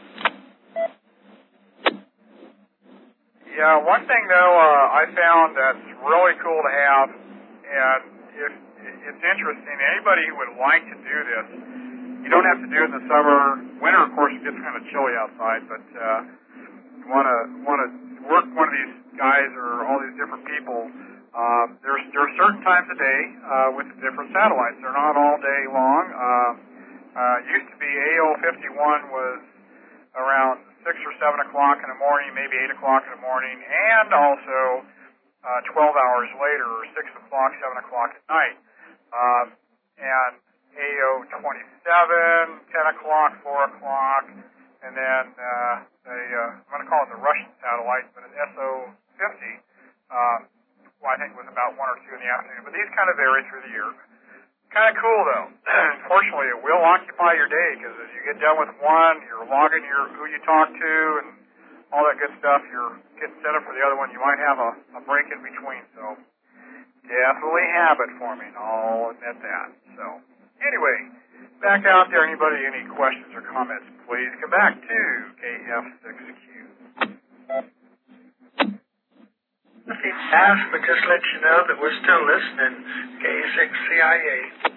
Yeah, one thing, though, uh, I found that's really cool to have, and if, it's interesting, anybody who would like to do this, you don't have to do it in the summer. Winter, of course, it gets kind of chilly outside, but uh, you want to want to work one of these guys or all these different people. Uh, there's there are certain times of day uh, with the different satellites. They're not all day long. Uh, uh, used to be A O fifty-one was around six or seven o'clock in the morning, maybe eight o'clock in the morning, and also uh, twelve hours later, or six o'clock, seven o'clock at night. Um, and A O twenty-seven, ten o'clock, four o'clock, and then uh, a, uh, I'm going to call it the Russian satellite, but an S O fifty, um, well, I think it was about one or two in the afternoon. But these kind of vary through the year. kind of cool, though. Unfortunately, it will occupy your day because as you get done with one, you're logging your who you talk to and all that good stuff. You're getting set up for the other one. You might have a, a break in between. So definitely habit forming. I'll admit that. So anyway, back out there. Anybody, any questions or comments, please come back to K F six Q. Nothing fast, but just let you know that we're still listening. K six C I A.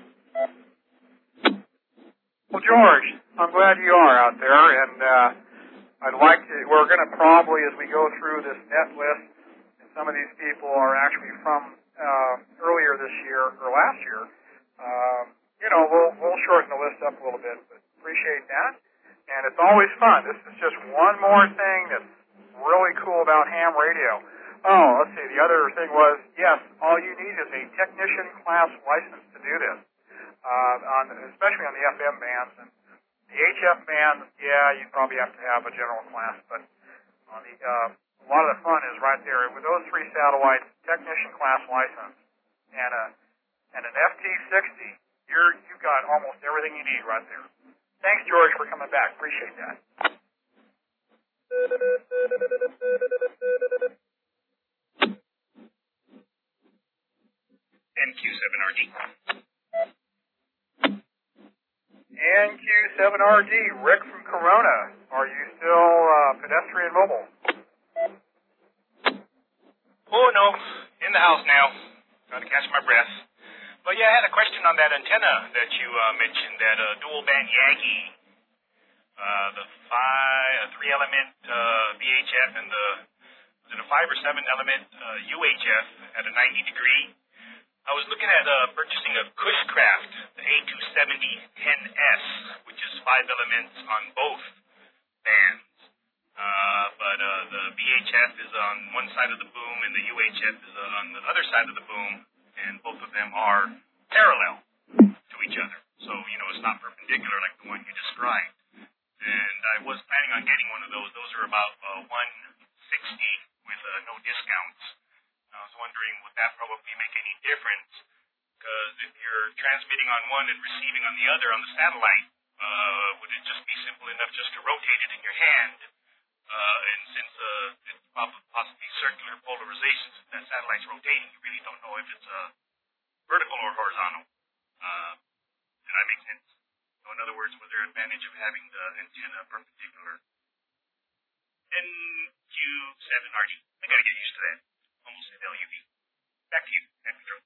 Well, George, I'm glad you are out there, and uh, I'd like to, we're going to probably, as we go through this net list, and some of these people are actually from uh, earlier this year, or last year, um, you know, we'll, we'll shorten the list up a little bit, but appreciate that. And it's always fun. This is just one more thing that's really cool about ham radio. Oh, let's see, the other thing was, yes, all you need is a technician class license to do this, uh, on, especially on the F M bands. And the H F bands, yeah, you probably have to have a general class, but on the, uh, a lot of the fun is right there. With those three satellites, technician class license, and a and an F T sixty, you're, you've got almost everything you need right there. Thanks, George, for coming back. Appreciate that. N Q seven R D. N Q seven R D, Rick from Corona. Are you still uh, pedestrian mobile? Oh, no. In the house now. Got to catch my breath. But yeah, I had a question on that antenna that you uh, mentioned, that uh, dual band Yagi, uh, the five, uh, three element uh, V H F and the, was it a five or seven element uh, U H F at a ninety degree. I was looking at uh, purchasing a Cushcraft, the A two seventy ten S, which is five elements on both bands. Uh, but uh, the V H F is on one side of the boom and the U H F is uh, on the other side of the boom, and both of them are parallel to each other. So, you know, it's not perpendicular like the one you described. And I was planning on getting one of those. Those are about uh, one sixty with uh, no discounts. I was wondering, would that probably make any difference? Because if you're transmitting on one and receiving on the other on the satellite, uh, would it just be simple enough just to rotate it in your hand? Uh, and since uh, it's possibly circular polarization, since that satellite's rotating, you really don't know if it's uh, vertical or horizontal. Uh, does that make sense? So in other words, was there an advantage of having the antenna perpendicular? N Q seven R D. I got to get used to that. Almost said L U V. Back to you, Andrew.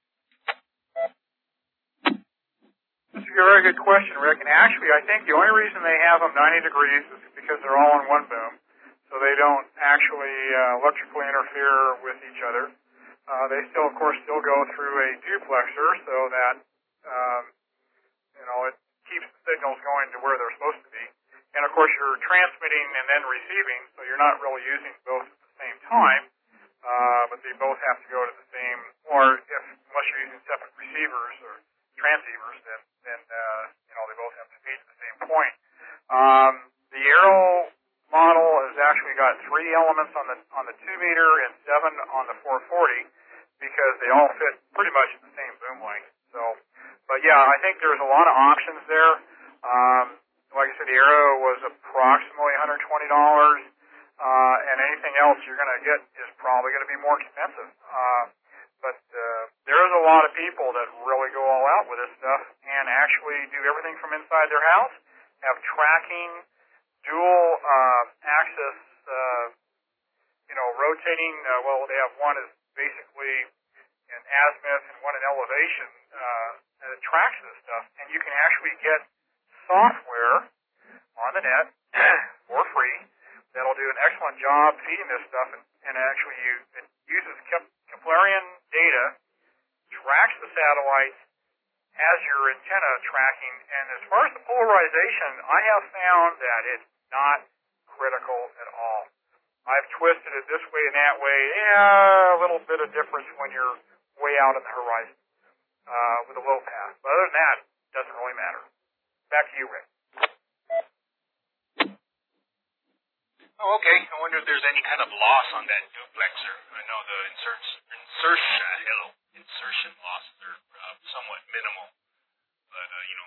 That's a very good question, Rick. And actually, I think the only reason they have them ninety degrees is because they're all on one boom, so they don't actually uh, electrically interfere with each other. Uh, they still, of course, still go through a duplexer so that, um, you know, it keeps the signals going to where they're supposed to be. And, of course, you're transmitting and then receiving, so you're not really using both at the same time. Uh, but they both have to go to the same, or if, unless you're using separate receivers or transceivers, then, then uh, you know, they both have to feed to the same point. Um, the Arrow model has actually got three elements on the on the two meter and seven on the four forty because they all fit pretty much at the same boom length. So, but yeah, I think there's a lot of options there. Um, like I said, the Arrow was approximately one hundred twenty dollars. Uh, and anything else you're going to get is probably going to be more expensive. Uh, but uh, there's a lot of people that really go all out with this stuff and actually do everything from inside their house, have tracking, dual uh, axis, uh, you know, rotating. Uh, well, they have one is basically in azimuth and one in elevation, uh, and it tracks this stuff. And you can actually get software on the net for free that'll do an excellent job feeding this stuff, and, and actually you, it uses Keplerian data, tracks the satellites as your antenna tracking, and as far as the polarization, I have found that it's not critical at all. I've twisted it this way and that way, yeah, a little bit of difference when you're way out on the horizon uh, with a low pass. But other than that, it doesn't really matter. Back to you, Rick. Oh, okay. I wonder if there's any kind of loss on that duplexer. I know the insert, insertion, hello, insertion losses are uh, somewhat minimal.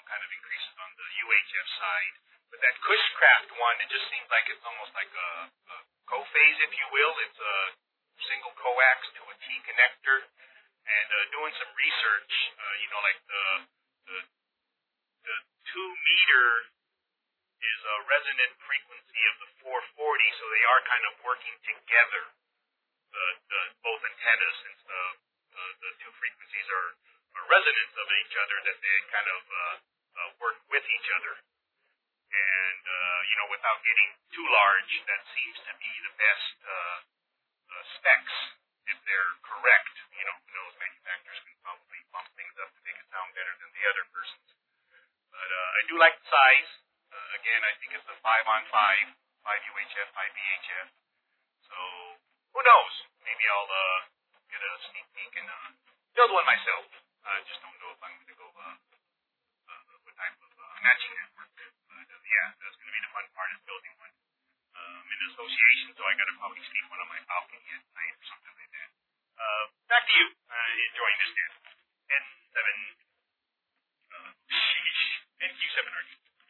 kind of increases on the U H F side. But that Cushcraft one, it just seems like it's almost like a, a co-phase, if you will. It's a single coax to a T connector. And uh, doing some research, uh, you know, like the, the the two meter is a resonant frequency of the four forty, so they are kind of working together. The, the both antennas, since the uh, the two frequencies are, are resonance of each other, that they kind of uh, uh, work with each other. And uh, you know, without getting too large, that seems to be the best uh, uh, specs if they're correct. You know, who knows? Manufacturers can probably bump things up to make it sound better than the other person's. But uh, I do like the size. Uh, again, I think it's a five on five, five U H F, five V H F. So who knows? Maybe I'll uh, get a sneak peek and uh, build one myself. I uh, just don't know if I'm going to go uh, uh, what type of uh, matching network. But uh, yeah, that's going to be the fun part, is building one. Um, in association, so I got to probably sleep one on my balcony at night or something like that. Uh, back to you. Uh, enjoying this net. N seven. Uh, sheesh. N Q seven R D.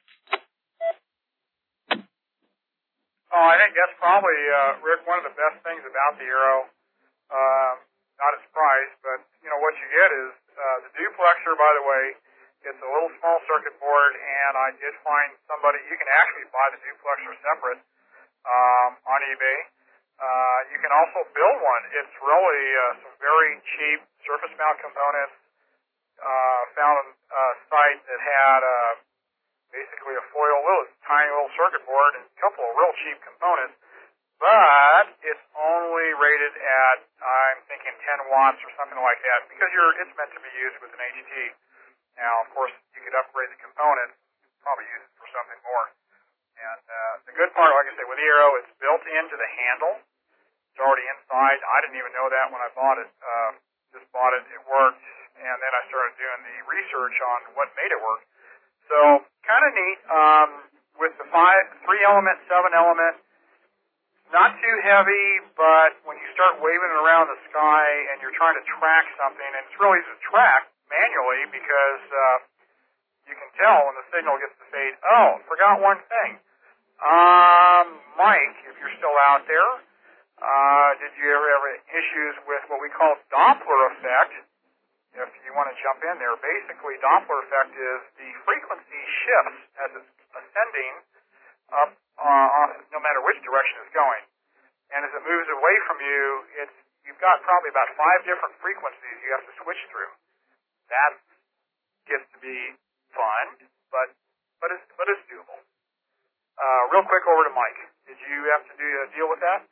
Oh, I think that's probably, uh, Rick, one of the best things about the Eero. Um, not its price, but, you know, what you get is uh, the duplexer, by the way. It's a little small circuit board, and I did find somebody, you can actually buy the duplexer separate um, on eBay. Uh, you can also build one. It's really uh, some very cheap surface mount components. Uh, found a uh, site that had uh, basically a foil, little tiny little circuit board and a couple of real cheap components. But it's only rated at, I'm thinking, ten watts or something like that, because you're it's meant to be used with an H T. Now, of course, you could upgrade the components, probably use it for something more. And uh, the good part, like I say, with the Eero, it's built into the handle. It's already inside. I didn't even know that when I bought it. Uh, just bought it. It worked. And then I started doing the research on what made it work. So, kind of neat. Um, with the five, three element, seven element, not too heavy, but when you start waving it around the sky and you're trying to track something, and it's really easy to track manually because uh, you can tell when the signal gets to fade, oh, forgot one thing. Um, Mike, if you're still out there, uh, did you ever have issues with what we call Doppler effect? If you want to jump in there, basically Doppler effect is the frequency shifts as it's ascending up, uh, no matter which direction it's going. And as it moves away from you, it's you've got probably about five different frequencies you have to switch through. That gets to be fun, but but it's but it's doable. Uh, real quick, over to Mike. Did you have to do uh, deal with that?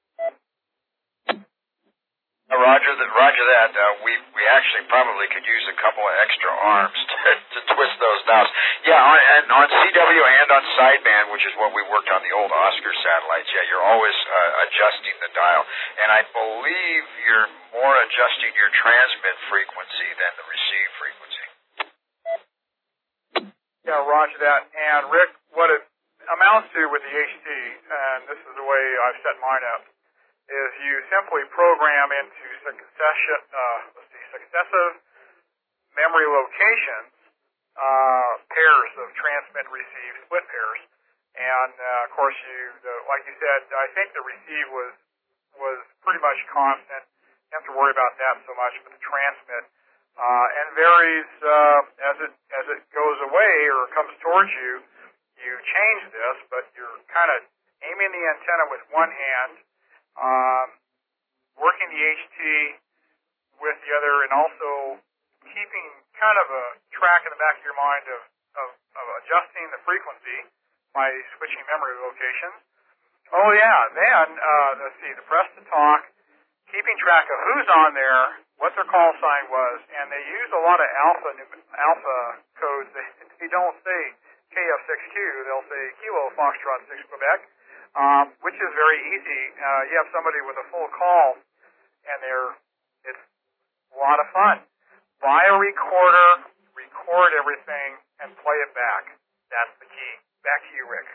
Uh, Roger that. Roger that. Uh, we we actually probably could use a couple of extra arms to, to twist those knobs. Yeah, on, and on C W and on sideband, which is what we worked on the old Oscar satellites. Yeah, you're always uh, adjusting the dial, and I believe you're more adjusting your transmit frequency than the receive frequency. Yeah, Roger that. And Rick, what it amounts to with the H T, and this is the way I've set mine up, is you simply program into succession, uh, let's see, successive memory locations, uh, pairs of transmit, receive, split pairs, and uh, of course you, the, like you said, I think the receive was was pretty much constant. You don't have to worry about that so much, but the transmit uh, and varies uh, as it as it goes away or comes towards you. You change this, but you're kind of aiming the antenna with one hand, um, working the H T with the other, and also keeping kind of a track in the back of your mind of, of, of adjusting the frequency by switching memory locations. Oh yeah, then, uh, let's see, the press to talk, keeping track of who's on there, what their call sign was, and they use a lot of alpha alpha codes. They, they don't say K F six Q, they'll say Kilo Foxtrot six Quebec, um, which is very easy. Uh, you have somebody with a full call, and they're, it's a lot of fun. Buy a recorder, record everything, and play it back. That's the key. Back to you, Rick.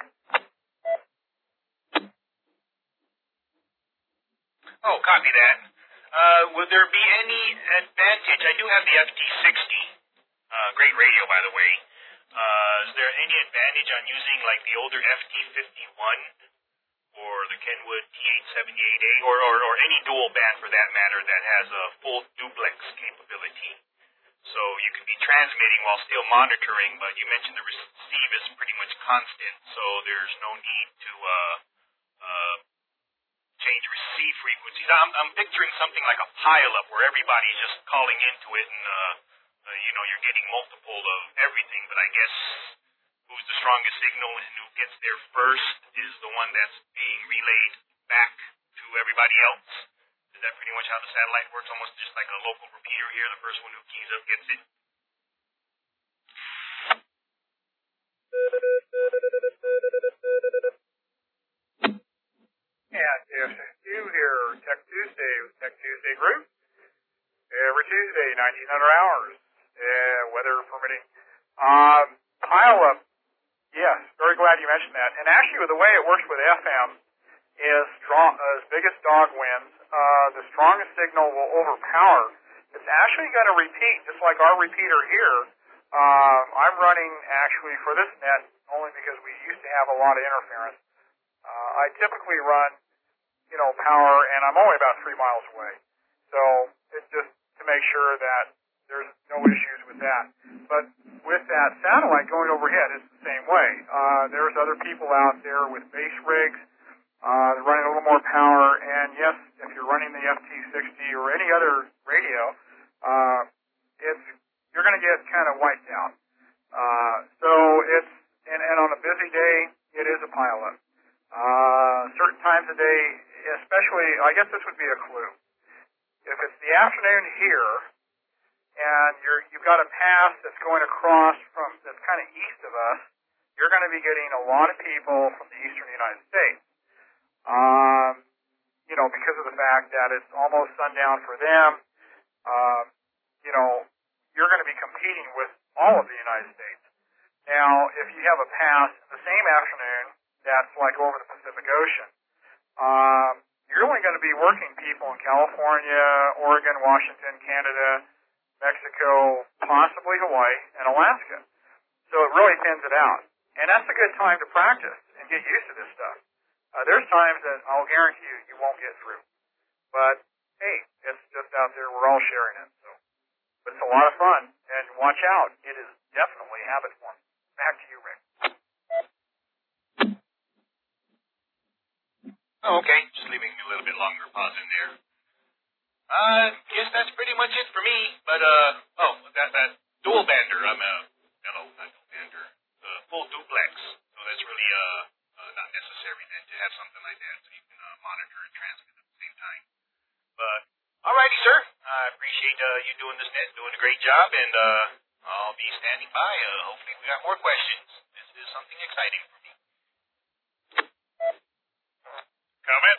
Oh, copy that. Uh, would there be any advantage? I do have the F T sixty, uh, great radio, by the way. uh, is there any advantage on using like the older F T fifty-one or the Kenwood T eight seventy-eight A or, or, or any dual band for that matter that has a full duplex capability? So you could be transmitting while still monitoring, but you mentioned the receive is pretty much constant, so there's no need to uh, uh, change receive frequencies. I'm, I'm picturing something like a pile-up where everybody's just calling into it and, uh, uh, you know, you're getting multiple of everything, but I guess who's the strongest signal and who gets there first is the one that's being relayed back to everybody else. Is that pretty much how the satellite works? Almost just like a local repeater here. The first one who keys up gets it. And if you hear Tech Tuesday with Tech Tuesday Group, every Tuesday, nineteen hundred hours, uh, weather permitting. Um, pile up, yes, very glad you mentioned that. And actually, the way it works with F M is strong, uh, as biggest dog wins. Uh, the strongest signal will overpower. It's actually going to repeat, just like our repeater here. Uh, I'm running actually for this net only because we used to have a lot of interference. Uh, I typically run, you know, power, and I'm only about three miles away. So it's just to make sure that there's no issues with that. But with that satellite going overhead, it's the same way. Uh, there's other people out there with base rigs. Uh, they're running a little more power, and yes, if you're running the F T sixty or any other radio, uh, it's you're going to get kind of wiped out. Uh, so it's and, and on a busy day, it is a pileup. Uh, certain times of day, especially, I guess this would be a clue. If it's the afternoon here, and you're you've got a pass that's going across from that's kind of east of us, you're going to be getting a lot of people from the eastern United States. Um, you know, because of the fact that it's almost sundown for them, uh, you know, you're going to be competing with all of the United States. Now, if you have a pass the same afternoon, that's like over the Pacific Ocean, um, you're only going to be working people in California, Oregon, Washington, Canada, Mexico, possibly Hawaii, and Alaska. So it really thins it out. And that's a good time to practice and get used to this stuff. Uh, there's times that I'll guarantee you you won't get through. But, hey, it's just out there. We're all sharing it. So, but it's a lot of fun. And watch out. It is definitely habit forming. Back to you, Rick. Oh, okay. Just leaving a little bit longer pause in there. Uh, guess that's pretty much it for me. But, uh, oh, that, that dual bander. I'm a, hello, not dual bander. Uh, full duplex. So that's really, uh, Uh, not necessary then to have something like that so you can uh, monitor and transmit at the same time. But, alrighty, sir. I appreciate uh, you doing this net, doing a great job, and uh, I'll be standing by. Uh, hopefully we got more questions. This is something exciting for me. Comment?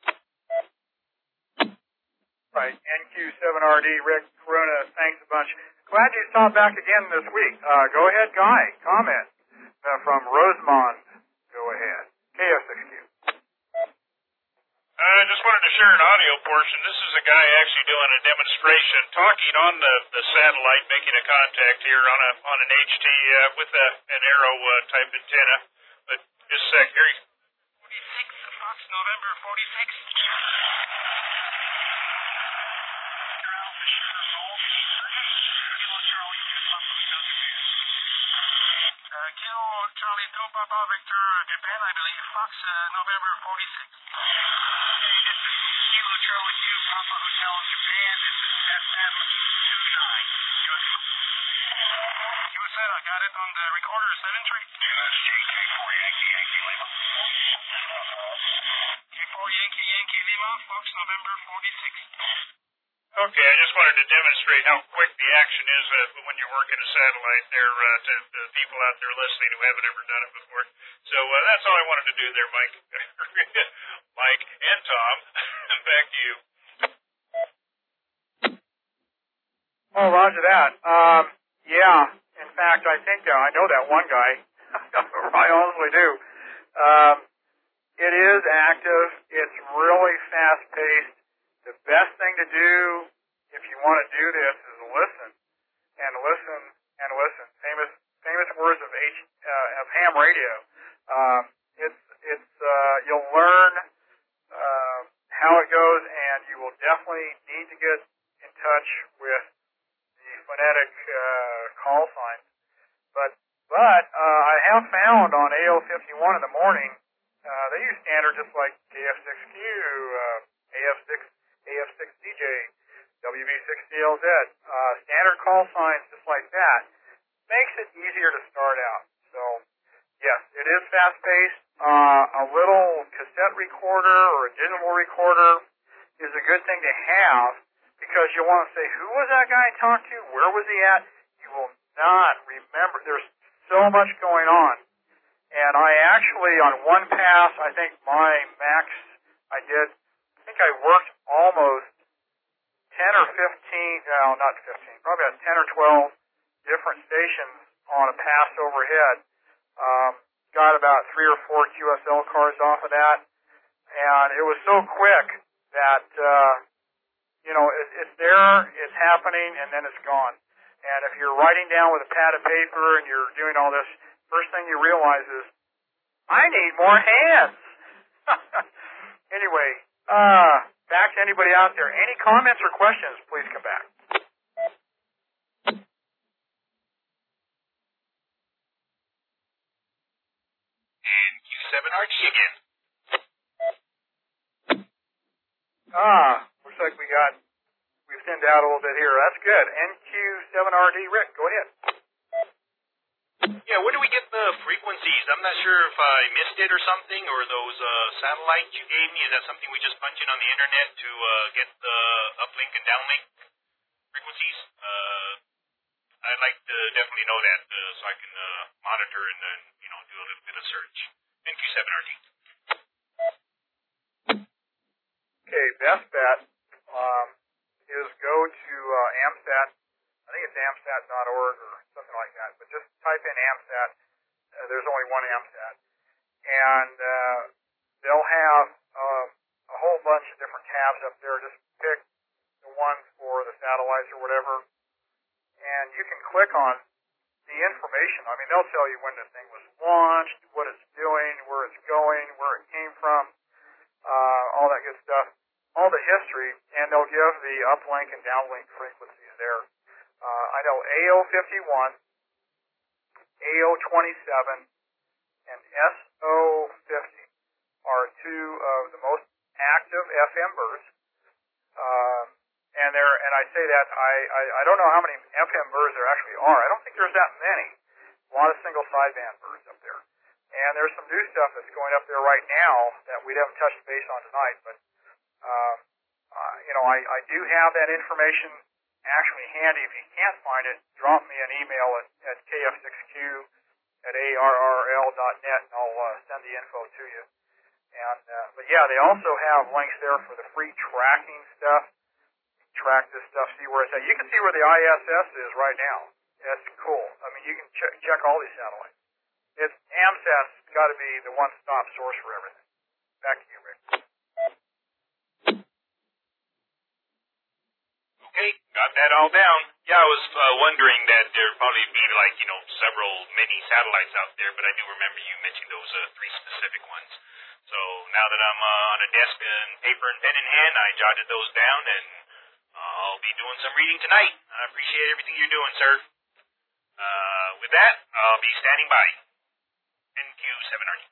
Right, N Q seven R D, Rick Corona, thanks a bunch. Glad you stopped back again this week. Uh, go ahead, Guy. Comment uh, from Rosemont. Go ahead. K F six Q. I just wanted to share an audio portion. This is a guy actually doing a demonstration, talking on the, the satellite, making a contact here on a on an H T uh, with a, an arrow uh, type antenna. But just a sec, here he forty-six, Fox November forty-six. Kilo Charlie two Papa Victor Japan, I believe. Fox uh, November forty-six. Okay, this is Kilo Charlie two Papa Hotel Japan. This is F M two nine. You said I got it on the recorder, seven three. That's J K four Yankee Yankee Lima. J four Yankee Yankee Lima, Fox November forty-six. Okay, I just wanted to demonstrate how quick the action is uh, when you're working a satellite there uh, to the people out there listening who haven't ever done it before. So uh, that's all I wanted to do there, Mike. Mike and Tom, back to you. Oh, roger that. Um, yeah, in fact, I think uh, I know that one guy. I honestly do. Um, it is active. It's really fast-paced. The best thing to do if you want to do this is listen and listen and listen. Famous famous words of ham radio. Um, it's it's uh, you'll learn uh, how it goes, and you will definitely need to get in touch with the phonetic uh, call signs. But but uh, I have found on A O fifty-one in the morning, uh, they use standard just like K F six Q, uh, A F six, A F six D J, W B six C L Z, uh, standard call signs just like that. Makes it easier to start out. So, yes, it is fast-paced. Uh, a little cassette recorder or a digital recorder is a good thing to have because you want to say, who was that guy I talked to? Where was he at? You will not remember. There's so much going on. And I actually, on one pass, I think my max, I did, I think I worked almost ten or fifteen, no, not fifteen, probably about ten or twelve different stations on a pass overhead. Um, got about three or four Q S L cars off of that. And it was so quick that, uh, you know, it, it's there, it's happening, and then it's gone. And if you're writing down with a pad of paper and you're doing all this, first thing you realize is, I need more hands. Anyway, uh, back to anybody out there. Any comments or questions, please come back. And Q seven R G again. Ah, looks like we got, we've thinned out a little bit here. That's good. N Q seven R D, Rick, go ahead. Yeah, where do we get the frequencies? I'm not sure if I missed it or something, or those uh, satellites you gave me. Is that something we just punch in on the internet to uh, get the uplink and downlink frequencies? Uh, I'd like to definitely know that uh, so I can uh, monitor and then, you know, do a little bit of search. N Q seven R D. Okay, best bet um, is go to uh, AMSAT. I think it's AMSAT dot org or something like that. But just type in AMSAT. Uh, there's only one AMSAT. And uh, they'll have uh, a whole bunch of different tabs up there. Just pick the ones for the satellites or whatever. And you can click on the information. I mean, they'll tell you when the thing was launched, what it's doing, where it's going, where it came from, uh, all that good stuff, all the history, and they'll give the uplink and downlink frequencies there. Uh, I know A O fifty-one, A O twenty-seven, and S O fifty are two of the most active F M birds. Uh, and there, and I say that I, I, I don't know how many F M birds there actually are. I don't think there's that many. A lot of single sideband birds up there. And there's some new stuff that's going up there right now that we haven't touched base on tonight. But um, uh, you know, I, I do have that information actually handy. If you can't find it, drop me an email at, at K F six Q at A R R L dot net, and I'll uh, send the info to you. And uh, but yeah, they also have links there for the free tracking stuff. Track this stuff, see where it's at. You can see where the I S S is right now. That's cool. I mean, you can check check all these satellites. It's AMSAT's got to be the one-stop source for everything. Back to you, Rick. Okay, got that all down. Yeah, I was uh, wondering that there'd probably be like, you know, several mini satellites out there, but I do remember you mentioned those uh, three specific ones. So now that I'm uh, on a desk and paper and pen in hand, I jotted those down, and uh, I'll be doing some reading tonight. I appreciate everything you're doing, sir. Uh, with that, I'll be standing by. N Q seven R D.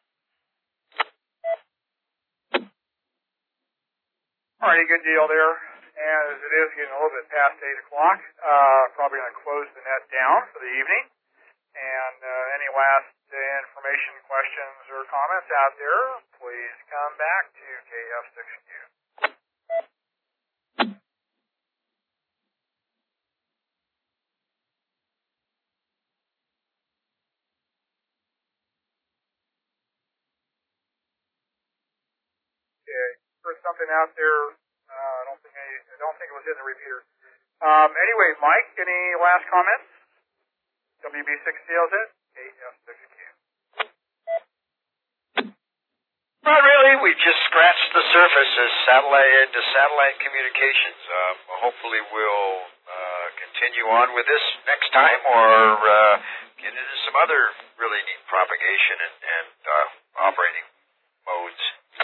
All righty, good deal there. And as it is getting a little bit past eight o'clock, uh, probably going to close the net down for the evening. And uh, any last uh, information, questions, or comments out there, please come back to K F six Q. Okay, heard something out there. Uh, I don't think I, I don't think it was in the repeater. Um, anyway, Mike, any last comments? W B six C L Z, K F six Q. Not really. We just scratched the surface as satellite into satellite communications. Um, hopefully, we'll uh, continue on with this next time, or uh, get into some other really neat propagation and, and uh, operating modes.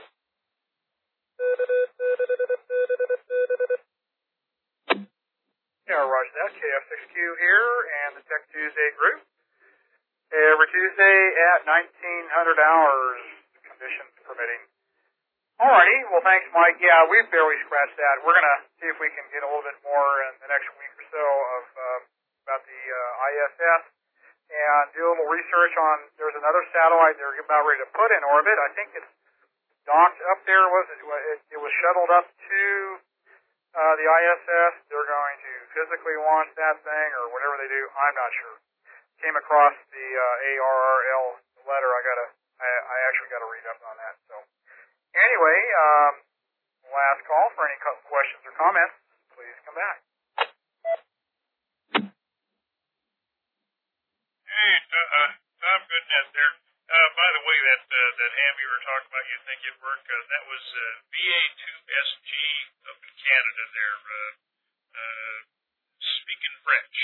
Yeah, roger that. K F six Q here and the Tech Tuesday group. Every Tuesday at nineteen hundred hours, conditions permitting. Alrighty, well thanks Mike. Yeah, we've barely scratched that. We're going to see if we can get a little bit more in the next week or so of uh, about the uh, I S S and do a little research on, there's another satellite they're about ready to put in orbit. I think it's docked up there. Was it, it, it was shuttled up to uh, the I S S. They're going to physically launch that thing or whatever they do. I'm not sure. Came across the uh, A R R L letter. I gotta, I, I actually got to read up on that. So. Anyway, um, last call for any questions or comments. Please come back. Hey, uh, Tom Goodnet there. Uh, by the way, that uh, that ham you were talking about, you think it'd work? Uh, that was uh, V A two S G up in Canada there, uh, uh, speaking French.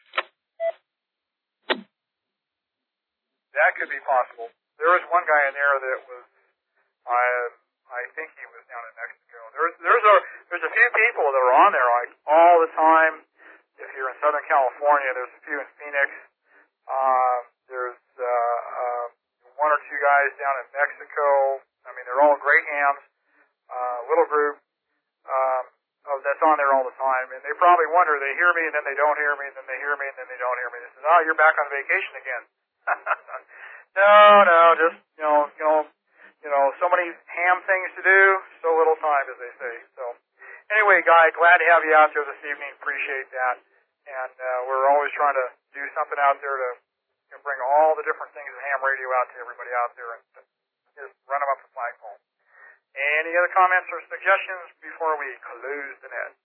That could be possible. There was one guy in there that was, I. I think he was down in Mexico. There's there's a there's a few people that are on there like all the time. If you're in Southern California, there's a few in Phoenix. Uh, there's uh, uh, one or two guys down in Mexico. I mean, they're all great hams. Uh, little group um, oh, that's on there all the time, and they probably wonder. They hear me and then they don't hear me, and then they hear me and then they don't hear me. They say, "Oh, you're back on vacation again." no, no, just you know, you know. You know, so many ham things to do, so little time, as they say. So, anyway, Guy, glad to have you out there this evening. Appreciate that. And uh, we're always trying to do something out there to you know, bring all the different things in ham radio out to everybody out there and just run them up the flagpole. Any other comments or suggestions before we close the net?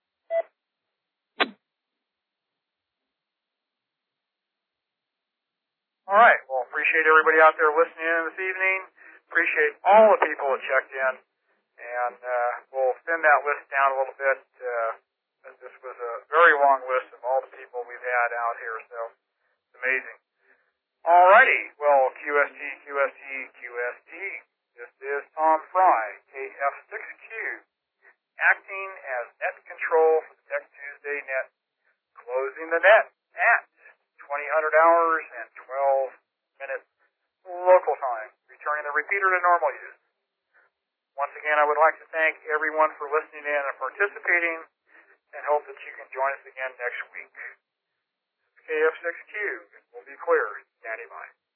All right. Well, appreciate everybody out there listening in this evening. Appreciate all the people that checked in, and uh, we'll thin that list down a little bit. Uh, this was a very long list of all the people we've had out here, so it's amazing. Alrighty, well, Q S T, Q S T, Q S T. This is Tom Fry, K F six Q, acting as net control for the Tech Tuesday net, closing the net at twenty hundred hours and twelve minutes local time. Returning the repeater to normal use. Once again, I would like to thank everyone for listening in and participating and hope that you can join us again next week. K F six Q will be clear. Standing by.